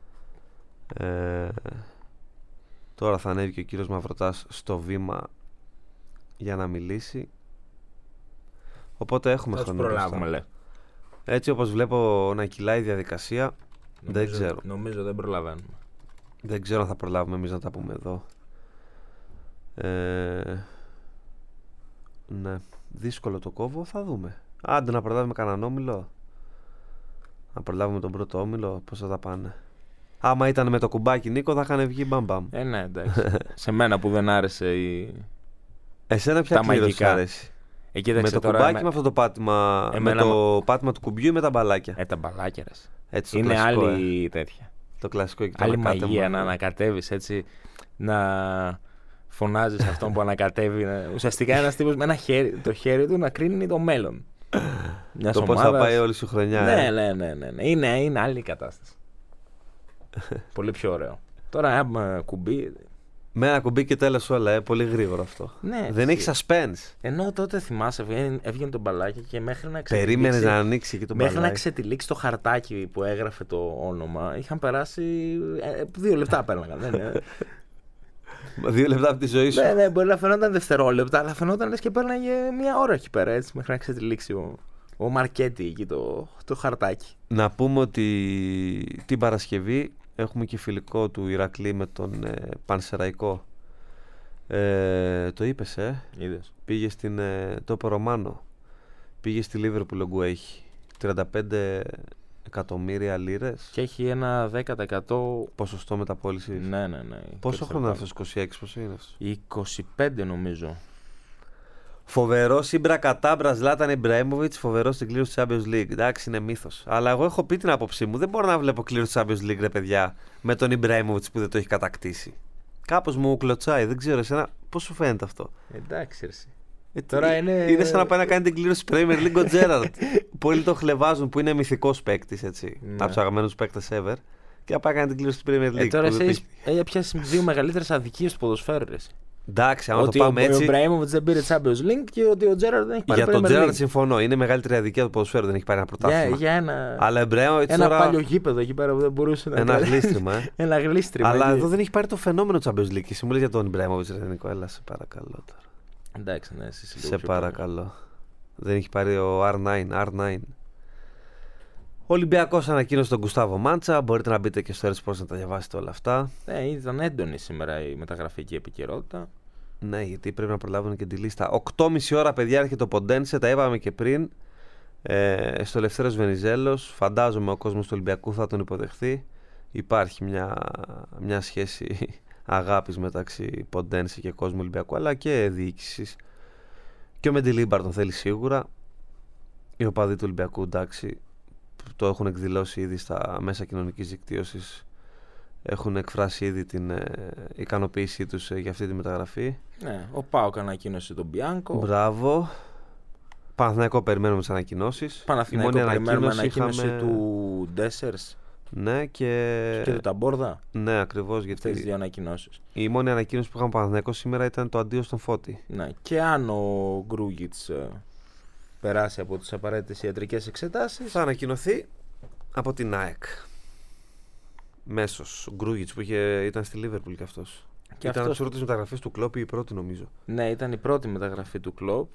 Τώρα θα ανέβει και ο κύριος Μαυροτάς στο βήμα για να μιλήσει. Οπότε έχουμε Θα τους χρόνο. προλάβουμε, λες. Έτσι όπως βλέπω να κυλάει η διαδικασία, δεν ξέρω. Νομίζω δεν προλαβαίνουμε. Δεν ξέρω αν θα προλάβουμε εμείς να τα πούμε εδώ. Ναι, δύσκολο το κόβω, θα δούμε. Άντε να προλάβουμε κανέναν όμιλο. Να προλάβουμε τον πρώτο όμιλο, πώς θα τα πάνε. Άμα ήταν με το κουμπάκι, Νίκο, θα είχαν βγει μπαμπαμ. Ναι, εντάξει. Σε μένα που δεν άρεσε η... Εσένα ποια κλήρωση άρεσε? Με το κουμπάκι, με αυτό το πάτημα. Με το πάτημα του κουμπιού ή με τα μπαλάκια? Τα μπαλάκια, ρε. Έτσι, το είναι κλασικό, άλλη τέτοια. Το κλασικό και το άλλη μαγεία να ανακατεύεις έτσι, να φωνάζεις αυτόν που ανακατεύει. Ουσιαστικά ένας τύπος με ένα χέρι, το χέρι του να κρίνει το μέλλον. Το πώς θα πάει όλη σου χρονιά. Ναι. Είναι άλλη η κατάσταση. Πολύ πιο ωραίο. Τώρα ένα κουμπί. Με ένα κουμπί και τέλος όλα, πολύ γρήγορο αυτό. Ναι, δεν έχει suspense. Ενώ τότε θυμάσαι, έβγαινε το μπαλάκι και μέχρι να ξετυλίξει. Περίμενε να ανοίξει και το μπαλάκι. Μέχρι να ξετυλίξει το χαρτάκι που έγραφε το όνομα, είχαν περάσει 2 λεπτά πέρναγαν. 2 λεπτά από τη ζωή σου. Ναι, μπορεί να φαινόταν δευτερόλεπτα, αλλά φαινόταν λες και πέρναγε 1 ώρα εκεί πέρα, έτσι, μέχρι να ξετυλίξει ο Μαρκέτη εκεί το χαρτάκι. Να πούμε ότι την Παρασκευή έχουμε και φιλικό του Ηρακλή με τον Πανσεραϊκό. Το είπες, Είδες. Πήγε στην Τόπο Ρωμάνο. Πήγε στη Λίβερπουλ, ογκού έχει 35 εκατομμύρια λίρες. Και έχει ένα 10% ποσοστό μεταπώλησης. Ναι. Πόσο χρόνο είναι αυτός, 26, πόσο είναι αυτός? 25 νομίζω. Φοβερό Ιμπρα Κατάμπρα Ζλάταν Ιμπραήμοβιτς, φοβερό στην κλήρωση της Champions League. Εντάξει, είναι μύθος. Αλλά εγώ έχω πει την άποψή μου. Δεν μπορώ να βλέπω κλήρωση της Champions League, ρε παιδιά, με τον Ιμπραήμοβιτς που δεν το έχει κατακτήσει. Κάπως μου κλωτσάει, δεν ξέρω εσένα πώς σου φαίνεται αυτό. Εντάξει, εσύ. Τώρα είναι σαν να πάει να κάνει την κλήρωση Premier League ο Τζέραρτ. Που όλοι το χλεβάζουν, που είναι μυθικός παίκτης, έτσι. Ναι. Από τους αγαπημένους παίκτες ever. Και να πάει να κάνει την κλήρωση της Premier League. Τώρα εσύ έπιασε 2 μεγαλύτερες αδικίες του ποδοσφαίρου. Εντάξει, άμα το πάμε έτσι. Ο Ιμπραήμοβιτς δεν πήρε Champions League και ότι ο Τζέραρτ δεν έχει πάρει. Για τον Τζέραρτ συμφωνώ. Είναι μεγαλύτερη αδικία του ποδοσφαίρου, δεν έχει πάρει ένα πρωτάθλημα. Για ένα. Αλλά ένα παλιό γήπεδο εκεί πέρα που δεν μπορούσε να. Ένα γλίστριμα. Ένα γλίστριμα. Αλλά εδώ δεν έχει πάρει το φαινόμενο Champions League. Εσύ μου λες για τον Ιμπραήμοβιτς, ρε Νίκο, έλα σε παρακαλώ τώρα. Εντάξει, ναι, εσύ σε παρακαλώ. Δεν έχει πάρει ο R9. Ο Ολυμπιακός ανακοίνωσε τον Γκουστάβο Μάντσα. Μπορείτε να μπείτε και στο Sports να τα διαβάσετε όλα αυτά. Ναι, ήταν έντονη σήμερα η μεταγραφική επικαιρότητα. Ναι, γιατί πρέπει να προλάβουν και τη λίστα. 8.30 ώρα, παιδιά, έρχεται το Ποντένσε. Τα είπαμε και πριν. Στο Ελευθέρος Βενιζέλος. Φαντάζομαι ο κόσμος του Ολυμπιακού θα τον υποδεχθεί. Υπάρχει μια σχέση αγάπης μεταξύ Ποντένσε και κόσμου Ολυμπιακού, αλλά και διοίκησης. Και ο Μεντιλίμπαρ τον θέλει σίγουρα. Οι οπαδοί του Ολυμπιακού, εντάξει, το έχουν εκδηλώσει ήδη στα μέσα κοινωνικής δικτύωσης. Έχουν εκφράσει ήδη την ικανοποίησή τους για αυτή τη μεταγραφή. Ναι, ο ΠΑΟΚ ανακοίνωσε τον Μπιάνκο. Μπράβο. Παναθηναϊκό περιμένουμε τις ανακοινώσεις. Παναθηναϊκό περιμένουμε ανακοίνωση του Ντέσσερς. Ναι, και του Ταμπόρδα. Ναι, ακριβώς. Αυτές τις 2 ανακοινώσεις. Η μόνη ανακοίνωση που είχαμε Παναθηναϊκό σήμερα ήταν το αντίο στον Φώτη. Ναι, και αν ο Γκρούγιτς περάσει από τις απαραίτητες ιατρικές εξετάσεις, θα ανακοινωθεί από την ΑΕΚ. Μέσος. Ο Γκρούγιτς που ήταν στη Λίβερπουλ και αυτός. Και ήταν από τις πρώτες μεταγραφές του Κλόπ, η πρώτη νομίζω. Ναι, ήταν η πρώτη μεταγραφή του Κλόπ.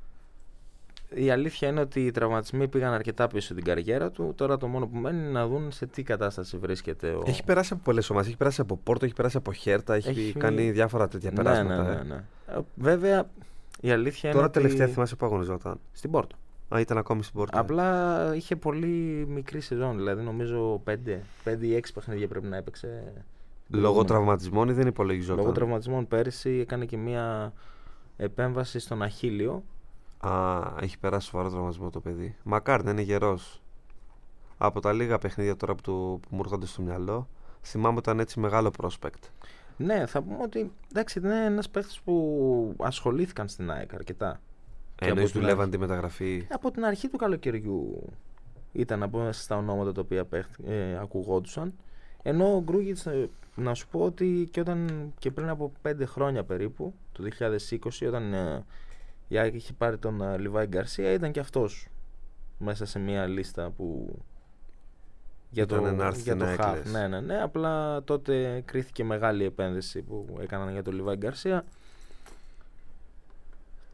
Η αλήθεια είναι ότι οι τραυματισμοί πήγαν αρκετά πίσω την καριέρα του. Τώρα το μόνο που μένει είναι να δουν σε τι κατάσταση βρίσκεται. Έχει περάσει από πολλές ομάδες. Έχει περάσει από Πόρτο, έχει περάσει από Χέρτα, έχει κάνει διάφορα τέτοια περάσματα. Ναι. Βέβαια, η αλήθεια τώρα είναι. Τώρα τελευταία θυμάσαι που αγωνιζόταν. Στην Πόρτο. Ήταν ακόμη στην Πόρτο. Απλά είχε πολύ μικρή σεζόν. Δηλαδή, νομίζω 5 ή 6 παιχνίδια πρέπει να έπαιξε. Λόγω τραυματισμών ή δεν υπολογιζόταν? Λόγω τραυματισμών πέρυσι έκανε και μία επέμβαση στον Αχίλιο. Έχει περάσει σοβαρό τραυματισμό το παιδί. Μακάρι να είναι γερός. Από τα λίγα παιχνίδια τώρα που μου έρχονται στο μυαλό, θυμάμαι ότι ήταν έτσι μεγάλο prospect. Ναι, θα πούμε ότι εντάξει, είναι ένας παίχτης που ασχολήθηκαν στην ΑΕΚ αρκετά. Εννοείς δουλεύαν τη μεταγραφή? Από την αρχή του καλοκαιριού ήταν από στα ονόματα τα οποία ακουγόντουσαν. Ενώ ο Γκρούγιτς, να σου πω ότι και πριν από 5 χρόνια περίπου, το 2020, όταν η ΑΕΚ είχε πάρει τον Λιβάη Γκαρσία, ήταν και αυτός μέσα σε μια λίστα που για το χαφ. Ναι, απλά τότε κρίθηκε μεγάλη επένδυση που έκαναν για τον Λιβάη Γκαρσία.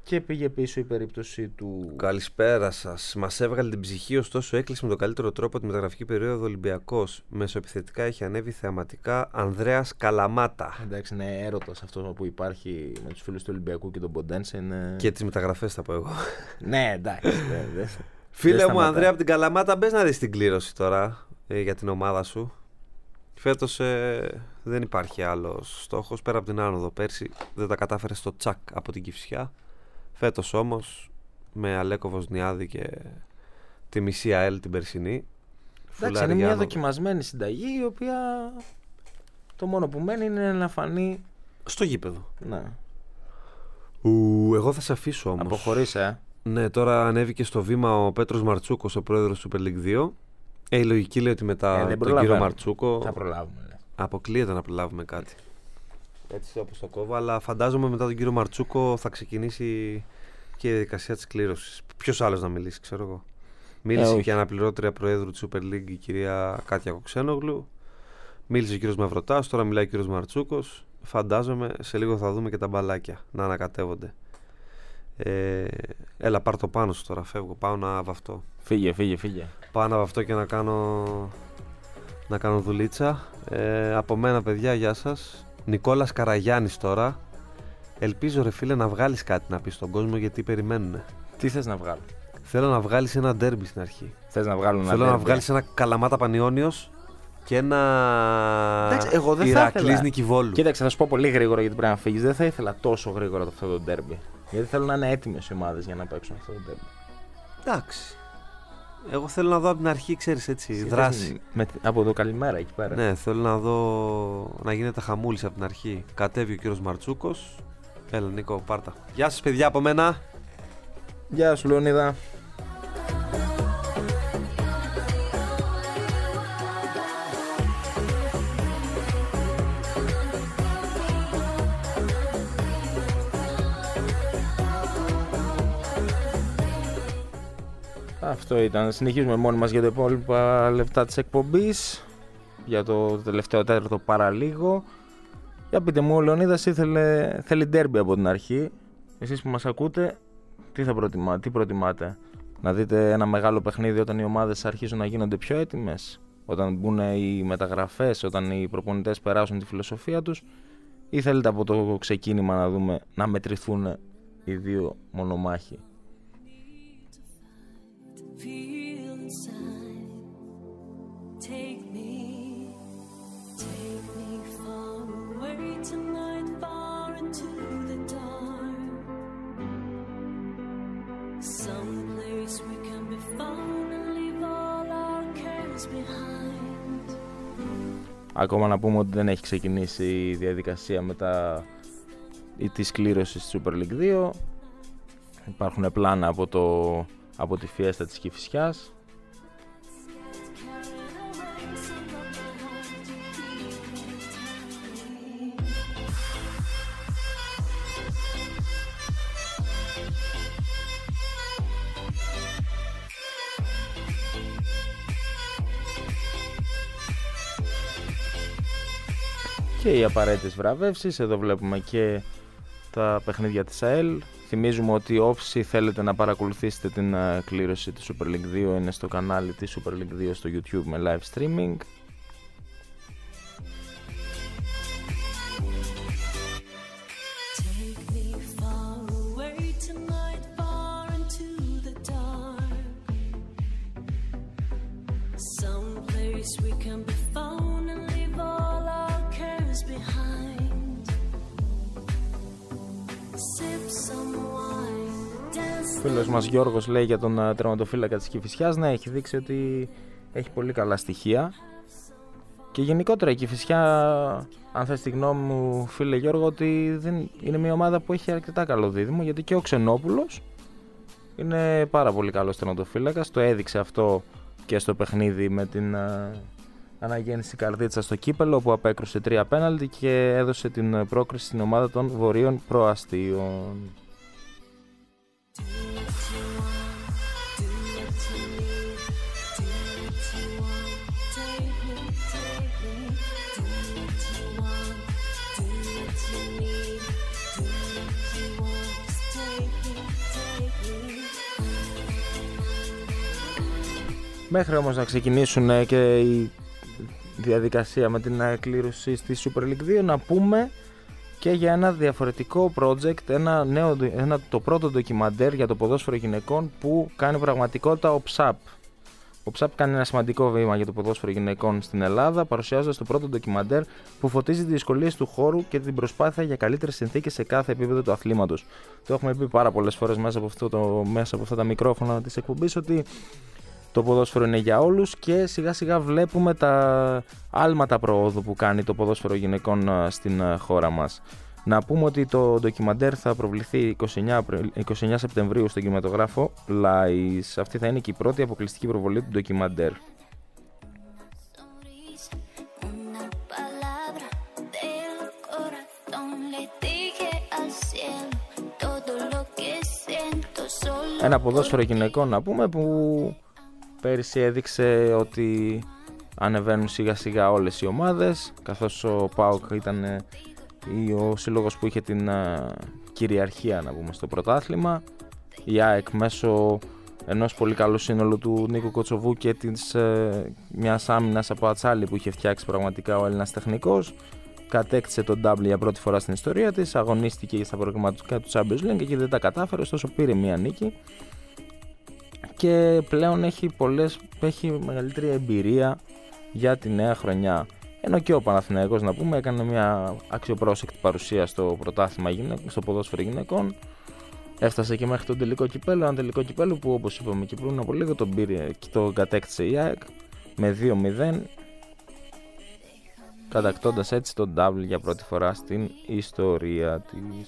Και πήγε πίσω η περίπτωση του. Καλησπέρα σας. Μας έβγαλε την ψυχή, ωστόσο έκλεισε με τον καλύτερο τρόπο τη μεταγραφική περίοδο Ολυμπιακός. Μεσοεπιθετικά έχει ανέβει θεαματικά Ανδρέας Καλαμάτα. Εντάξει, είναι έρωτας αυτό που υπάρχει με τους φίλους του Ολυμπιακού και τον Ποντένσε. Είναι... Και τις μεταγραφές θα πω εγώ. Ναι, εντάξει. Φίλε μου, Ανδρέα από την Καλαμάτα, μπες να δεις την κλήρωση τώρα για την ομάδα σου. Φέτος δεν υπάρχει άλλος στόχος πέρα από την άνοδο. Πέρσι δεν τα κατάφερε στο τσακ από την Κηφισιά. Φέτος όμως με Αλέκο Βοσνιάδη και τη μισή ΑΕΛ την περσινή. Εντάξει, είναι μια δοκιμασμένη συνταγή η οποία το μόνο που μένει είναι να φανεί στο γήπεδο. Ναι. Εγώ θα σε αφήσω όμως. Αποχωρήσε. Ναι, τώρα ανέβηκε στο βήμα ο Πέτρος Μαρτσούκος, ο πρόεδρος του Super League 2. Η λογική λέει ότι μετά τον κύριο Μαρτσούκο θα προλάβουμε. Αποκλείεται να προλάβουμε κάτι. Έτσι όπως το κόβω, αλλά φαντάζομαι μετά τον κύριο Μαρτσούκο θα ξεκινήσει και η διαδικασία της κλήρωσης. Ποιος άλλος να μιλήσει, ξέρω εγώ. Μίλησε και η αναπληρώτρια προέδρου της Super League, η κυρία Κάτια Κοξένογλου. Μίλησε ο κύριος Μαυροτάς, τώρα μιλάει ο κύριος Μαρτσούκος. Φαντάζομαι σε λίγο θα δούμε και τα μπαλάκια να ανακατεύονται. Έλα, πάρ' το πάνω σου τώρα, φεύγω. Πάω να βαφτώ. Φύγε. Πάω να βαφτώ και να κάνω δουλίτσα. Από μένα, παιδιά, γεια σας. Νικόλας Καραγιάννης τώρα. Ελπίζω, ρε φίλε, να βγάλεις κάτι να πεις στον κόσμο, γιατί περιμένουνε. Τι θες να βγάλω? Θέλω να βγάλεις ένα ντέρμπι στην αρχή. Θες να βγάλω ένα Θέλω να βγάλεις ένα Καλαμάτα Πανιώνιος και ένα Ηρακλής Νικηβόλου. Κοίταξε, θα σου πω πολύ γρήγορα γιατί πρέπει να φύγεις. Δεν θα ήθελα τόσο γρήγορα αυτό το ντέρμπι. Γιατί θέλω να είναι έτοιμες οι ομάδες για να παίξουν αυτό το ντέρμπι. Εντάξει. Εγώ θέλω να δω από την αρχή, ξέρεις, έτσι, δράση. Από το καλημέρα εκεί πέρα. Ναι, θέλω να δω να γίνεται χαμούλης από την αρχή. Κατέβει ο κύριος Μαρτσούκος. Έλα, Νίκο, πάρτα. Γεια σας, παιδιά, από μένα. Γεια σου, Λεωνίδα. Αυτό ήταν. Συνεχίζουμε μόνοι μας για τα υπόλοιπα λεπτά της εκπομπής. Για το τελευταίο τέταρτο παραλίγο. Για πείτε μου, ο Λεωνίδας θέλει ντέρμπι από την αρχή. Εσείς που μας ακούτε, τι προτιμάτε? Να δείτε ένα μεγάλο παιχνίδι όταν οι ομάδες αρχίζουν να γίνονται πιο έτοιμες, όταν μπουν οι μεταγραφές, όταν οι προπονητές περάσουν τη φιλοσοφία τους, ή θέλετε από το ξεκίνημα να δούμε να μετρηθούν οι δύο μονομάχοι? Ακόμα να πούμε ότι δεν έχει ξεκινήσει η διαδικασία μετά της κλήρωσης της Super League 2. Υπάρχουν πλάνα από τη φιέστα της Κηφισιάς. Και οι απαραίτητες βραβεύσεις. Εδώ βλέπουμε και τα παιχνίδια της ΑΕΛ. Θυμίζουμε ότι όσοι θέλετε να παρακολουθήσετε την κλήρωση της Super League 2 είναι στο κανάλι της Super League 2 στο YouTube με live streaming. Ο φίλος μας Γιώργος λέει για τον τερματοφύλακα της Κηφισιάς. Ναι, έχει δείξει ότι έχει πολύ καλά στοιχεία. Και γενικότερα η Κηφισιά, αν θες τη γνώμη μου, φίλε Γιώργο, ότι είναι μια ομάδα που έχει αρκετά καλό δίδυμο, γιατί και ο Ξενόπουλος είναι πάρα πολύ καλός τερματοφύλακας. Το έδειξε αυτό και στο παιχνίδι με την αναγέννηση Καρδίτσα στο κύπελο, όπου απέκρουσε 3 πέναλτι και έδωσε την πρόκριση στην ομάδα των Βορείων Προαστίων. Μέχρι όμως να ξεκινήσουν και η διαδικασία με την κλήρωση στη Super League 2, να πούμε και για ένα διαφορετικό project, το πρώτο ντοκιμαντέρ για το ποδόσφαιρο γυναικών που κάνει πραγματικότητα ο ΨΑΠ. Ο ΨΑΠ κάνει ένα σημαντικό βήμα για το ποδόσφαιρο γυναικών στην Ελλάδα, παρουσιάζοντας το πρώτο ντοκιμαντέρ που φωτίζει τις δυσκολίες του χώρου και την προσπάθεια για καλύτερες συνθήκες σε κάθε επίπεδο του αθλήματος. Το έχουμε πει πάρα πολλές φορές μέσα από αυτά τα μικρόφωνα της εκπομπής, ότι το ποδόσφαιρο είναι για όλους και σιγά σιγά βλέπουμε τα άλματα προόδου που κάνει το ποδόσφαιρο γυναικών στην χώρα μας. Να πούμε ότι το ντοκιμαντέρ θα προβληθεί 29 Σεπτεμβρίου στον κινηματογράφο Λάις. Αυτή θα είναι και η πρώτη αποκλειστική προβολή του ντοκιμαντέρ. Ένα ποδόσφαιρο γυναικών να πούμε που πέρυσι έδειξε ότι ανεβαίνουν σιγά σιγά όλες οι ομάδες, καθώς ο ΠΑΟΚ ήταν ο σύλλογος που είχε την κυριαρχία να πούμε στο πρωτάθλημα. Η ΑΕΚ μέσω ενός πολύ καλού σύνολου του Νίκου Κοτσοβού και μιας άμυνας από Ατσάλι που είχε φτιάξει πραγματικά ο Έλληνας τεχνικός, κατέκτησε τον double για πρώτη φορά στην ιστορία της, αγωνίστηκε στα προγραμματικά του Champions League και εκεί δεν τα κατάφερε, ωστόσο πήρε μια νίκη και πλέον έχει μεγαλύτερη εμπειρία για τη νέα χρονιά. Ενώ και ο Παναθηναϊκός να πούμε έκανε μια αξιοπρόσεκτη παρουσία στο πρωτάθλημα στο ποδόσφαιρο γυναικών. Έφτασε και μέχρι τον τελικό κυπέλλο, ένα τελικό κυπέλλο που όπως είπαμε και πριν από λίγο τον πήρε και το κατέκτησε η ΑΕΚ με 2-0, κατακτώντας έτσι τον double για πρώτη φορά στην ιστορία της.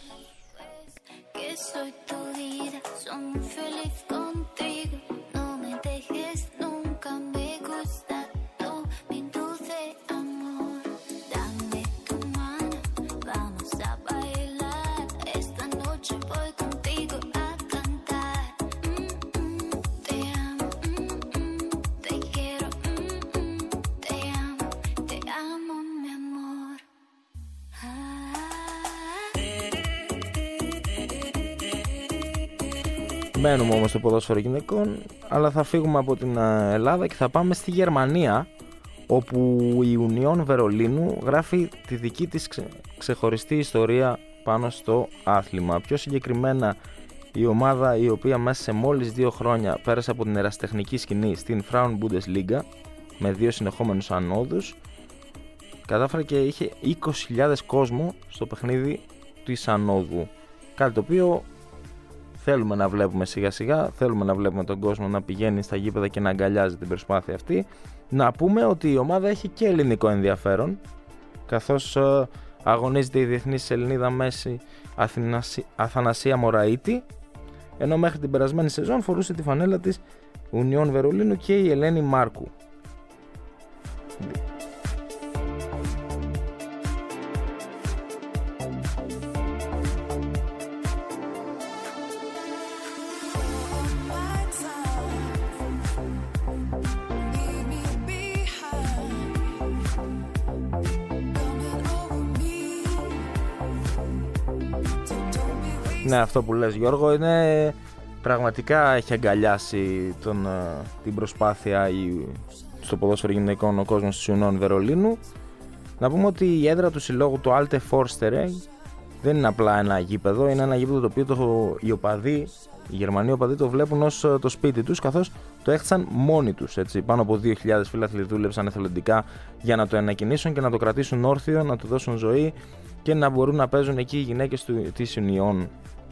Μένουμε όμως στο ποδόσφαιρο γυναικών, αλλά θα φύγουμε από την Ελλάδα και θα πάμε στη Γερμανία, όπου η Union Βερολίνου γράφει τη δική της ξεχωριστή ιστορία πάνω στο άθλημα. Πιο συγκεκριμένα, η ομάδα η οποία μέσα σε μόλις 2 χρόνια πέρασε από την ερασιτεχνική σκηνή στην Frauen Bundesliga με 2 συνεχόμενους ανόδους, κατάφερε και είχε 20.000 κόσμο στο παιχνίδι της ανόδου. Κάτι το οποίο θέλουμε να βλέπουμε σιγά σιγά, θέλουμε να βλέπουμε τον κόσμο να πηγαίνει στα γήπεδα και να αγκαλιάζει την προσπάθεια αυτή. Να πούμε ότι η ομάδα έχει και ελληνικό ενδιαφέρον, καθώς αγωνίζεται η διεθνής Ελληνίδα μέση Αθανασία Μωραΐτη, ενώ μέχρι την περασμένη σεζόν φορούσε τη φανέλα της Union Βερολίνου και η Ελένη Μάρκου. Ναι, αυτό που λες Γιώργο είναι πραγματικά, έχει αγκαλιάσει την προσπάθεια στο ποδόσφαιρο γυναικών ο κόσμος της Union Βερολίνου. Να πούμε ότι η έδρα του συλλόγου του Alte Forsterei δεν είναι απλά ένα γήπεδο, είναι ένα γήπεδο το οποίο οι Γερμανοί οπαδοί το βλέπουν ως το σπίτι τους, καθώς το έχτισαν μόνοι τους. Έτσι. Πάνω από 2.000 φίλαθλοι δούλεψαν εθελοντικά για να το ανακοινήσουν και να το κρατήσουν όρθιο, να του δώσουν ζωή και να μπορούν να παίζουν εκεί οι γυναίκες της Union.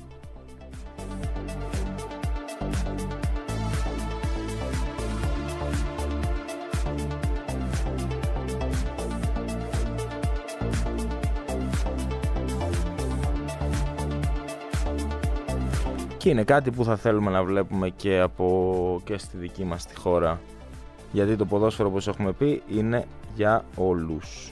Και είναι κάτι που θα θέλουμε να βλέπουμε και στη δική μας τη χώρα, γιατί το ποδόσφαιρο, όπως έχουμε πει, είναι για όλους.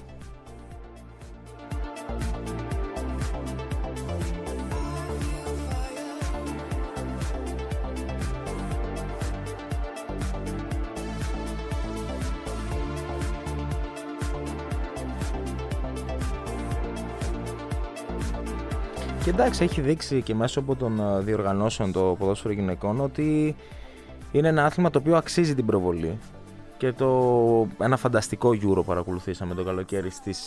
Και εντάξει, έχει δείξει και μέσω από των διοργανώσεων το ποδόσφαιρο γυναικών ότι Είναι ένα άθλημα το οποίο αξίζει την προβολή και ένα φανταστικό Euro παρακολουθήσαμε το καλοκαίρι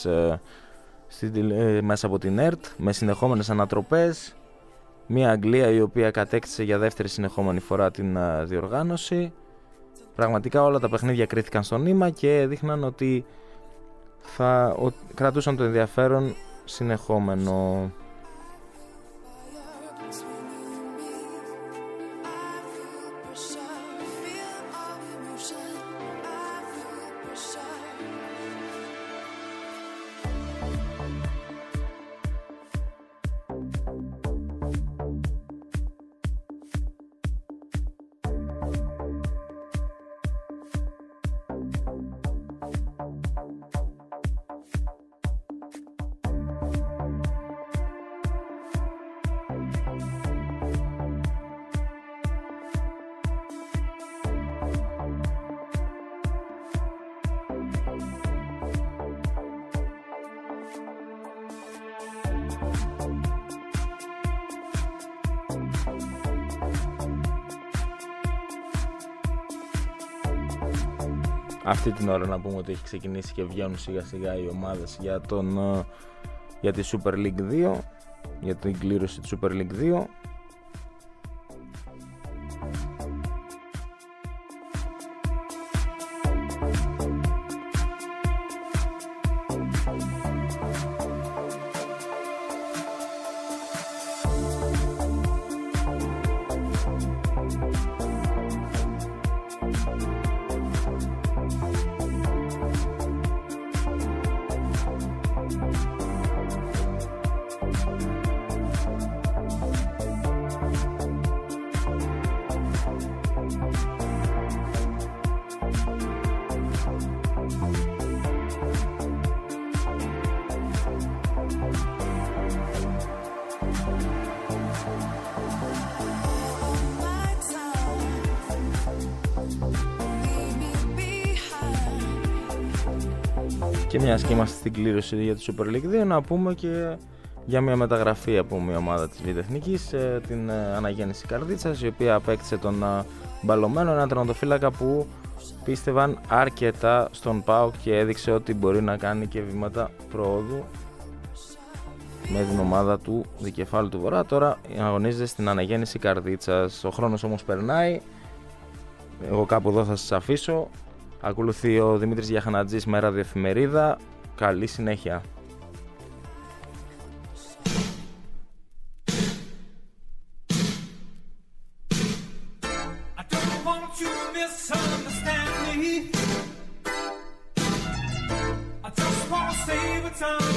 μέσα από την ΕΡΤ με συνεχόμενες ανατροπές. Μια Αγγλία η οποία κατέκτησε για δεύτερη συνεχόμενη φορά την διοργάνωση. Πραγματικά όλα τα παιχνίδια κρίθηκαν στο νήμα και δείχναν ότι κρατούσαν το ενδιαφέρον συνεχόμενο. Αυτή την ώρα να πούμε ότι έχει ξεκινήσει και βγαίνουν σιγά σιγά οι ομάδες για τη Super League 2, για την κλήρωση της Super League 2. Και μιας και είμαστε στην κλήρωση για τη Super League 2, να πούμε και για μια μεταγραφή από μια ομάδα της Β' Εθνικής, την Αναγέννηση Καρδίτσας, η οποία απέκτησε τον Μπαλωμένο, ένα τερματοφύλακα που πίστευαν αρκετά στον ΠΑΟΚ και έδειξε ότι μπορεί να κάνει και βήματα προόδου με την ομάδα του Δικεφάλου του Βορρά. Τώρα αγωνίζεται στην Αναγέννηση Καρδίτσας. Ο χρόνος όμως περνάει, εγώ κάπου εδώ θα σας αφήσω. Ακολουθεί ο Δημήτρης Γιαχανατζής με ραδιοεφημερίδα. Καλή συνέχεια. Time